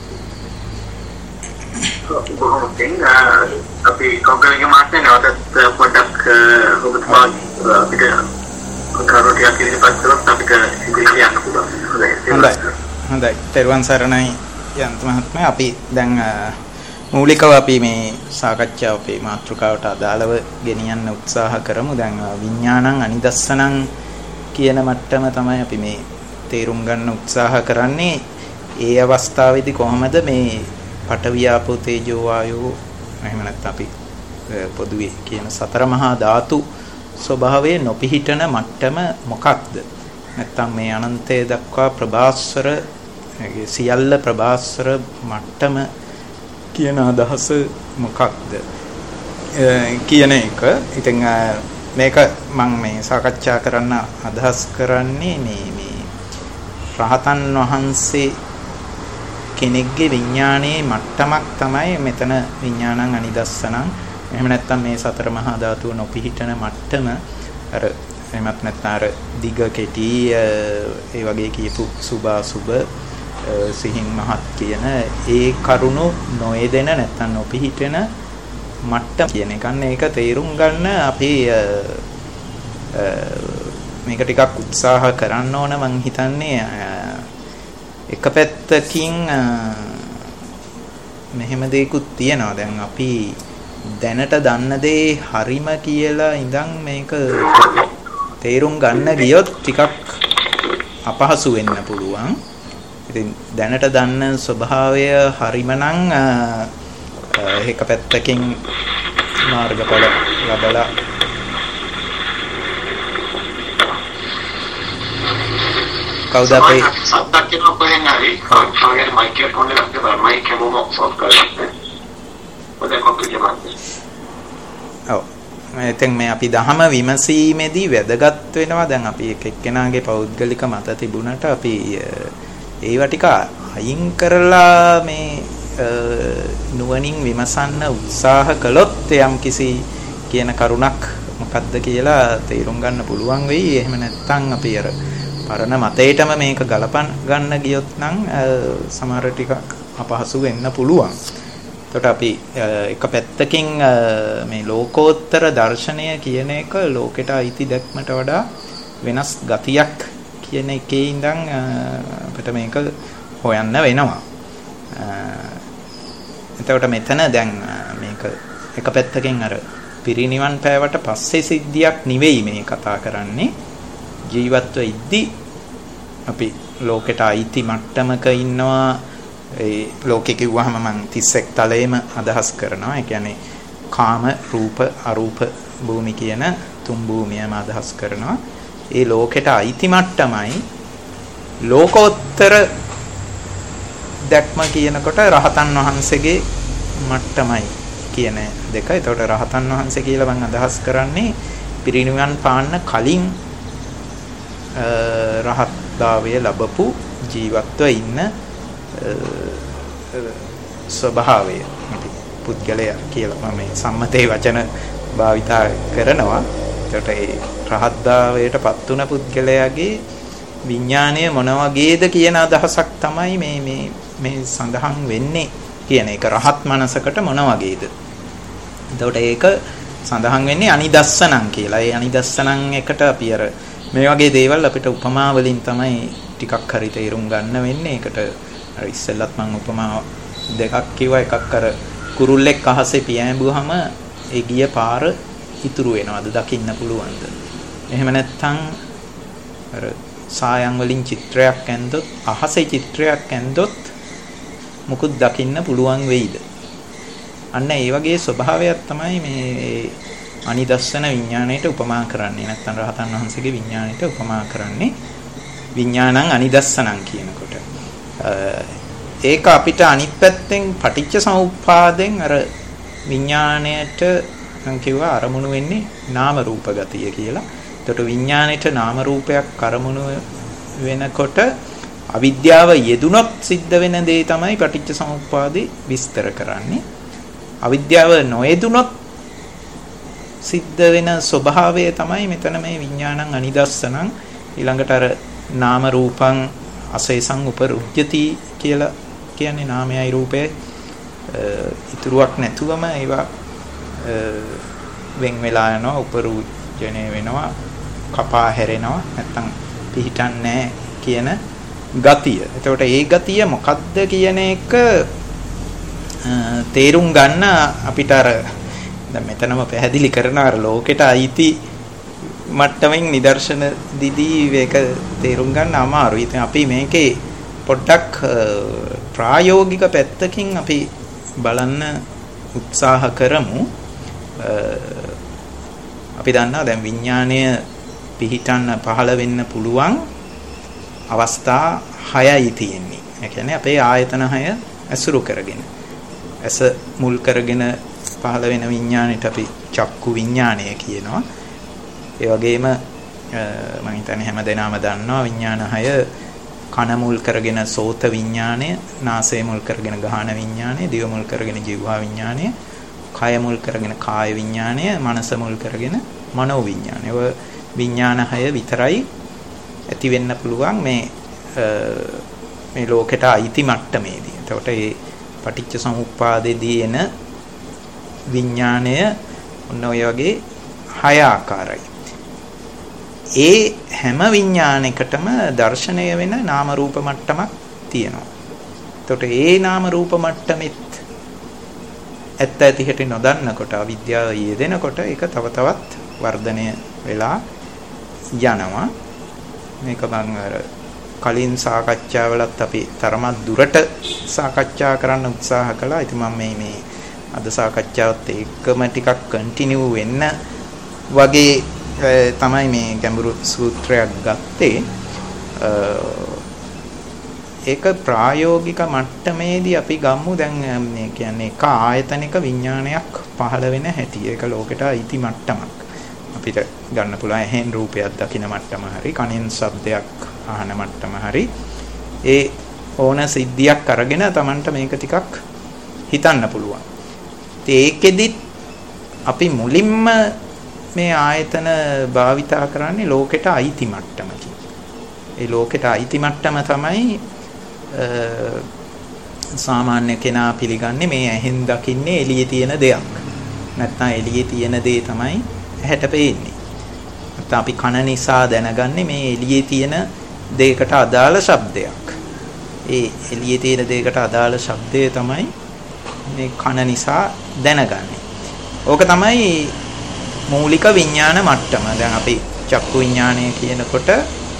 බොහොම පිං අපි කොංගලගේ මාතේ නැවතත් පොඩ්ඩක් ඔබතුමා අපිට කරුණියක් ඉදිරිපත් කරොත් අපිට ඉදිරියට යන්න පුළුවන්. හොඳයි. හොඳයි. තෙරුවන් සරණයි යන්ත මහත්මයා. අපි දැන් මූලිකව අපි මේ සාකච්ඡාව අපේ මාතෘකාවට අදාළව ගෙනියන්න උත්සාහ කරමු. දැන් විඥානං අනිදස්සනං කියන මට්ටම තමයි අපි මේ තේරුම් ගන්න උත්සාහ කරන්නේ. ඒ අවස්ථාවේදී කොහොමද මේ පඨවි ආපෝ තේජෝ වායෝ එහෙම නැත්නම් අපි පොදුවේ කියන සතර මහා ධාතු ස්වභාවයේ නොපිහිටන මට්ටම මොකක්ද? නැත්තම් මේ අනන්තය දක්වා ප්‍රභාස්වර සියල්ල ප්‍රභාස්වර මට්ටම කියන අදහස මොකක්ද කියන එක. ඉතින් මේක මම මේ සාකච්ඡා කරන්න අදහස් කරන්නේ මේ මේ රහතන් වහන්සේ කෙනෙක්ගේ විඥානයේ මට්ටමක් තමයි මෙතන විඥානං අනිදස්සනං. එහෙම නැත්නම් මේ සතර මහා ධාතුව නොපිහිටන මට්ටම අර එහෙමත් නැත්නම් අර දිග කෙටි ඒ වගේ කියපු සුභාසුභ සිහින් මහත් කියන ඒ කරුණු නොයදෙන නැත්නම් නොපිහිටන මට්ටම කියන එක. අන්න ඒක තේරුම් ගන්න අපි මේක ටිකක් උත්සාහ කරන්න ඕන. මං හිතන්නේ එක පැත්තකින් මෙහෙම දෙයක්ත් තියෙනවා. දැන් අපි දැනට දන්න දේ හරිම කියලා ඉඳන් මේක තේරුම් ගන්න ගියොත් ටිකක් අපහසු වෙන්න පුළුවන්. ඉතින් දැනට දන්න ස්වභාවය හරිම නම් එක පැත්තකින් මාර්ගඵල ලබලා කවුද අපේ සද්දක් කියනවා කොහෙන් හරි කාගේ මයික්‍රොෆෝන් එකක් තිබ්බා මයික් එක මොකක් සෝට් කරලා ඔතන කොම්පියුටර් එකක්. ඔව් එතෙන් මේ අපි දහම විමසීමේදී වැදගත් වෙනවා. දැන් අපි එක එක්කෙනාගේ පෞද්ගලික මත තිබුණට අපි ඒවා ටික අයින් කරලා මේ නුවණින් විමසන්න උත්සාහ කළොත් යම් කිසි කියන කරුණක් මොකද්ද කියලා තේරුම් ගන්න පුළුවන් වෙයි. එහෙම නැත්නම් අපි අර පරණ මතේටම මේක ගලපන් ගන්න ගියොත් නම් සමහර ටිකක් අපහසු වෙන්න පුළුවන්. එතකොට අපි එක පැත්තකින් මේ ලෝකෝත්තර දර්ශනය කියන එක ලෝකෙට අයිති දැක්මට වඩා වෙනස් ගතියක් කියන එකේ ඉඳන් අපිට මේක හොයන්න වෙනවා. එතකොට මෙතන දැන් මේක එක පැත්තකින් අර පිරිනිවන් පෑවට පස්සේ සිද්ධියක් නෙවෙයි මේ කතා කරන්නේ. ජීවත්ව ඉද්දි අපි ලෝකෙට අයිති මට්ටමක ඉන්නවා. ඒ ලෝකෙ කිව්වහම මම තිස් එක් තලයේම අදහස් කරනවා. ඒ කියන්නේ කාම රූප අරූප භූමි කියන තුන් භූමියම අදහස් කරනවා. ඒ ලෝකෙට අයිති මට්ටමයි ලෝකෝත්තර දැක්ම කියනකොට රහතන් වහන්සේගේ මට්ටමයි කියන දෙක. ඒතකොට රහතන් වහන්සේ කියලා මම අදහස් කරන්නේ පිරිනිවන් පාන්න කලින් රහත්භාවය ලැබපු ජීවත්ව ඉන්න ස්වභාවය. පුද්ගලයා කියලා මම සම්මතේ වචන භාවිතා කරනවා. ඒකට ඒ රහත්භාවයටපත් වුණ පුද්ගලයාගේ විඥාණය මොන වගේද කියන අදහසක් තමයි මේ මේ මේ සඳහන් වෙන්නේ කියන එක. රහත් මනසකට මොන වගේද? එතකොට ඒක සඳහන් වෙන්නේ අනිදස්සනං කියලා. ඒ අනිදස්සනං එකට අපි අර මේ වගේ දේවල් අපිට උපමා වලින් තමයි ටිකක් හරි තේරුම් ගන්න වෙන්නේ. ඒකට අර ඉස්සෙල්ලත් මම උපමා දෙකක් කිව්වා. එකක් අර කුරුල්ලෙක් අහසේ පියෑඹුවාම ඒ ගිය පාර ඉතුරු වෙනවද දකින්න පුළුවන්ද? එහෙම නැත්නම් අර සායන් වලින් චිත්‍රයක් ඇන්දොත් අහසේ චිත්‍රයක් ඇන්දොත් මුකුත් දකින්න පුළුවන් වෙයිද? අන්න ඒ වගේ ස්වභාවයක් තමයි මේ අනිදස්සන විඥාණයට උපමා කරන්නේ. නැත්නම් රහතන් වහන්සේගේ විඥාණයට උපමා කරන්නේ විඥානං අනිදස්සනං කියනකොට. ඒක අපිට අනිත් පැත්තෙන් පටිච්ච සමුප්පාදෙන් අර විඥාණයට මම කිව්වා අරමුණු වෙන්නේ නාම රූප ගතිය කියලා. එතකොට විඥාණයට නාම රූපයක් අරමුණු වෙනකොට අවිද්‍යාව යෙදුනොත් සිද්ධ වෙන දේ තමයි පටිච්ච සමුප්පාදේ විස්තර කරන්නේ. අවිද්‍යාව නොයෙදුනොත් සිද්ධ වෙන ස්වභාවය තමයි මෙතන මේ විඥානං අනිදස්සනං. ඊළඟට අර නාම රූපං අසේසං උපරුජ්ජති කියලා කියන්නේ නාමයයි රූපේ ඉතුරුවක් නැතුවම ඒවා වෙන් වෙලා යනවා, උපරුජ්ජණය වෙනවා, කපා හැරෙනවා, නැත්තම් පිහිටන්නේ කියන ගතිය. එතකොට ඒ ගතිය මොකක්ද කියන එක තේරුම් ගන්න අපිට අර දැන් මෙතනම පැහැදිලි කරන අර ලෝකෙට අයිති මට්ටමින් නිදර්ශන දීදී මේක තේරුම් ගන්න අමාරුයි. ඉතින් අපි මේකේ පොඩ්ඩක් ප්‍රායෝගික පැත්තකින් අපි බලන්න උත්සාහ කරමු. අපි දන්නවා දැන් විඥාණය පිහිටන්න පහළ වෙන්න පුළුවන් අවස්ථා හයයි තියෙන්නේ. ඒ කියන්නේ අපේ ආයතන හය ඇසුරු කරගෙන ඇස මුල් කරගෙන පහළ වෙන විඥාණයට අපි චක්කු විඥාණය කියනවා. ඒ වගේම මම හිතන්නේ හැමදෙනාම දන්නවා විඥාන හය කන මුල් කරගෙන සෝත විඥාණය, නාසය මුල් කරගෙන ගාහන විඥාණය, දිව මුල් කරගෙන ජීවහා විඥාණය, කය මුල් කරගෙන කාය විඥාණය, මනස මුල් කරගෙන මනෝ විඥාණය. ඔය විඥාන හය විතරයි ඇති වෙන්න පුළුවන් මේ මේ ලෝකෙට අයිති මට්ටමේදී. එතකොට මේ පටිච්ච සමුප්පාදයේදී එන විඥාණය ඔන්න ඔය වගේ හය ආකාරයි. ඒ හැම විඥානයකටම දර්ශනය වෙන නාම රූප මට්ටමක් තියෙනවා. එතකොට ඒ නාම රූප මට්ටමෙත් ඇත්ත ඇති හැටි නොදන්නකොට අවිද්‍යාව යෙදෙනකොට ඒක තව තවත් වර්ධනය වෙලා යනවා. මේක මම අර කලින් සාකච්ඡාවලත් අපි තරමක් දුරට සාකච්ඡා කරන්න උත්සාහ කළා. ඉතින් මම මේ මේ අද සාකච්ඡාවත් ඒකම ටිකක් කන්ටිනියු වෙන්න වගේ තමයි මේ ගැඹුරු සූත්‍රයක් ගත්තේ. ඒක ප්‍රායෝගික මට්ටමේදී අපි ගමු දැන් මේ කියන්නේ එක ආයතනික විඥානයක් පහළ වෙන හැටි. ඒක ලෝකෙට අයිති මට්ටමක්. අපිට ගන්න පුළුවන් ඇහෙන් රූපයක් දකින මට්ටම හරි, කනෙන් ශබ්දයක් අහන මට්ටම හරි. ඒ ඕන සිද්ධියක් අරගෙන Tamanට මේක ටිකක් හිතන්න පුළුවන්. ඒකෙදිත් අපි මුලින්ම මේ ආයතන භාවිතා කරන්නේ ලෝකෙට අයිති මට්ටමකින්. ඒ ලෝකෙට අයිති මට්ටම තමයි සාමාන්‍ය කෙනා පිළිගන්නේ මේ ඇහෙන් දකින්නේ එළියේ තියෙන දෙයක්. නැත්නම් එළියේ තියෙන දේ තමයි ඇහැට පේන්නේ. නැත්නම් අපි කන නිසා දැනගන්නේ මේ එළියේ තියෙන දෙයකට අදාළ ශබ්දයක්. ඒ එළියේ තියෙන දෙයකට අදාළ ශබ්දය තමයි මේ කන නිසා දැනගන්නේ. ඕක තමයි මූලික විඥාන මට්ටම. දැන් අපි චක්කු විඥානය කියනකොට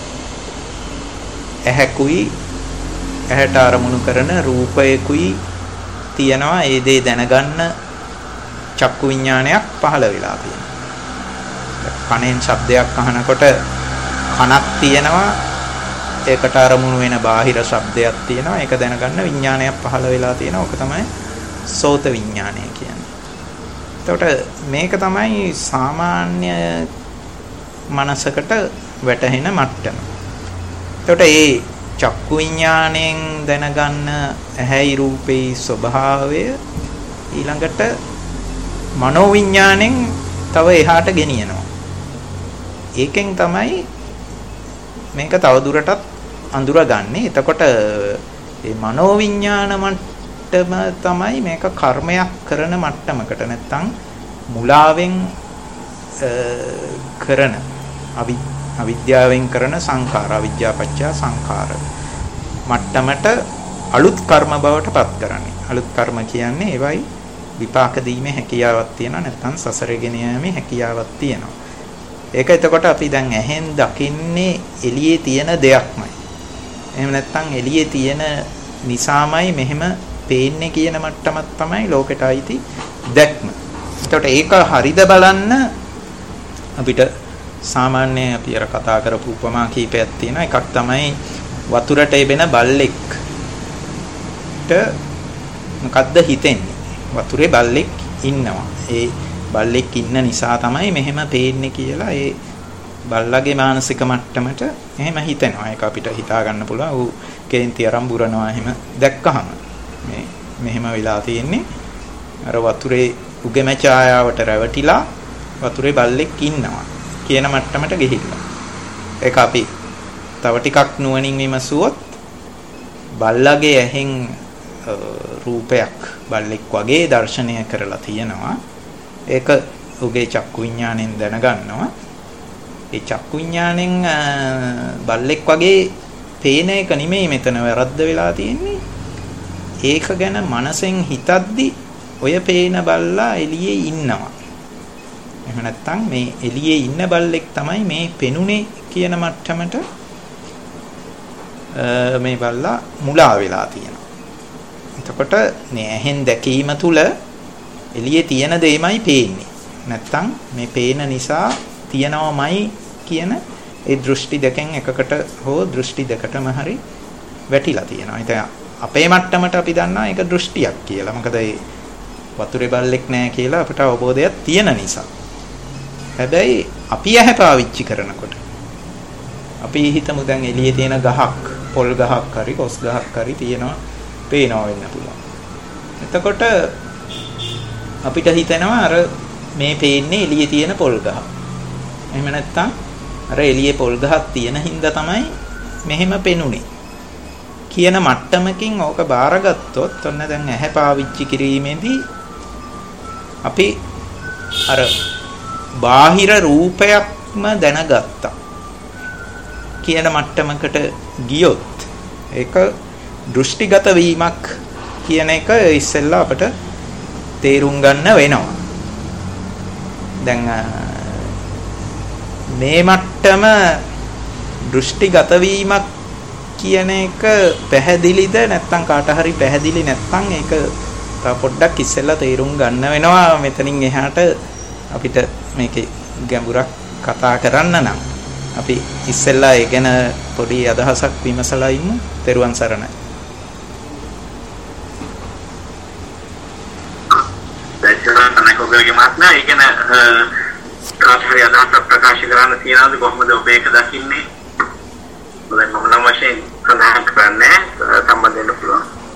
ඇහැකුයි ඇහැට අරමුණු කරන රූපයකුයි තියෙනවා. ඒ දේ දැනගන්න චක්කු විඥානයක් පහළ වෙලා තියෙනවා. කනෙන් ශබ්දයක් අහනකොට කනක් තියෙනවා. ඒකට අරමුණු වෙන බාහිර ශබ්දයක් තියෙනවා. ඒක දැනගන්න විඥානයක් පහළ වෙලා තියෙනවා. ඕක තමයි සෝත විඥානය කියන්නේ. එතකොට මේක තමයි සාමාන්‍ය මනසකට වැටහෙන මට්ටම. එතකොට මේ චක්කු විඥාණයෙන් දැනගන්න ඇහැයි රූපේ ස්වභාවය ඊළඟට මනෝ විඥාණයෙන් තව එහාට ගෙනියනවා. ඒකෙන් තමයි මේක තව දුරටත් අඳුරගන්නේ. එතකොට මේ මනෝ විඥාන මට්ටම තමයි මේක කර්මයක් කරන මට්ටමකට නැත්තම් මුලාවෙන් කරන අවිද්‍යාවෙන් කරන සංඛාර අවිද්‍යාපච්චය සංඛාර මට්ටමට අලුත් කර්ම බවට පත් කරන්නේ. අලුත් කර්ම කියන්නේ ඒවයි විපාක දීමේ හැකියාවක් තියෙනවා නැත්නම් සසරේ ගෙන යාමේ හැකියාවක් තියෙනවා. ඒක එතකොට අපි දැන් ඇහෙන් දකින්නේ එළියේ තියෙන දෙයක්මයි. එහෙම නැත්නම් එළියේ තියෙන නිසාමයි මෙහෙම පේන්නේ කියන මට්ටමක් තමයි ලෝකෙට අයිති දැක්ම. එතකොට ඒක හරිද බලන්න අපිට සාමාන්‍ය අපි අර කතා කරපු උපමා කීපයක් තියෙනවා. එකක් තමයි වතුරට එබෙන බල්ලෙක්ට මොකද්ද හිතෙන්නේ? වතුරේ බල්ලෙක් ඉන්නවා. ඒ බල්ලෙක් ඉන්න නිසා තමයි මෙහෙම පේන්නේ කියලා ඒ බල්ලගේ මානසික මට්ටමට එහෙම හිතෙනවා. ඒක අපිට හිතා ගන්න පුළුවන්. ඌ කේන්ති අරන් බුරනවා එහෙම දැක්කහම මේ මෙහෙම වෙලා තියෙන්නේ අර වතුරේ උගෙම ඡායාවට රැවටිලා වතුරේ බල්ලෙක් ඉන්නවා කියන මට්ටමට ගිහිල්ලා. ඒක අපි තව ටිකක් නුවණින් විමසුවොත් බල්ලගේ ඇහෙන් රූපයක් බල්ලෙක් වගේ දර්ශනය කරලා තියෙනවා. ඒක උගේ චක්කු විඥාණයෙන් දැනගන්නවා. ඒ චක්කු විඥාණයෙන් බල්ලෙක් වගේ පේන එක නෙමෙයි මෙතන වැරද්ද වෙලා තියෙන්නේ. ඒක ගැන මනසෙන් හිතද්දි ඔය පේන බල්ලා එළියේ ඉන්නවා. එහෙම නැත්නම් මේ එළියේ ඉන්න බල්ලෙක් තමයි මේ පෙනුනේ කියන මට්ටමට මේ බල්ලා මුලා වෙලා තියෙනවා. එතකොට මේ ඇහෙන් දැකීම තුල එළියේ තියෙන දෙයමයි පේන්නේ. නැත්තම් මේ පේන නිසා තියනවමයි කියන ඒ දෘෂ්ටි දෙකෙන් එකකට හෝ දෘෂ්ටි දෙකටම හරි වැටිලා තියෙනවා. ඉතින් අපේ මට්ටමට අපි දන්නා ඒක දෘෂ්ටියක් කියලා. මොකද ඒ වතුරේ බල්ලෙක් නැහැ කියලා අපිට අවබෝධයක් තියෙන නිසා. හැබැයි අපි ඇහැ පාවිච්චි කරනකොට අපි හිතමු දැන් එළියේ තියෙන ගහක්, පොල් ගහක් හරි කොස් ගහක් හරි තියෙනවා, පේනවා වෙන්න පුළුවන්. එතකොට අපිට හිතෙනවා අර මේ පේන්නේ එළියේ තියෙන පොල් ගහ. එහෙම නැත්නම් අර එළියේ පොල් ගහක් තියෙන හින්දා තමයි මෙහෙම පෙනුනේ කියන මට්ටමකින් ඕක බාරගත්තොත් ඔන්න දැන් ඇහැ පාවිච්චි කිරීමේදී අපි අර බාහිර රූපයක්ම දැනගත්තා කියන මට්ටමකට ගියොත් ඒක දෘෂ්ටිගත වීමක් කියන එක ඉස්සෙල්ලා අපිට තේරුම් ගන්න වෙනවා. දැන් මේ මට්ටම දෘෂ්ටිගත වීමක් කියන එක පැහැදිලිද නැත්නම් කාට හරි පැහැදිලි නැත්නම් ඒක තව පොඩ්ඩක් ඉස්සෙල්ලා තේරුම් ගන්න වෙනවා. මෙතනින් එහාට අපිට මේකේ ගැඹුරක් කතා කරන්න නම් අපි ඉස්සෙල්ලා ඒ ගැන පොඩි අදහසක් විමසලා ඉමු. තෙරුවන් සරණයි. දැන් අනකොගලගේ මාත්මා ඒ ගැන කාට හරි අදහසක් ප්‍රකාශ කරන්න තියනවාද? කොහොමද ඔබ ඒක දකින්නේ? දැන් මම නම් වශයෙන් සඳහන් කරන්නේ සම්බන්ධ වෙන්න පුළුවන්.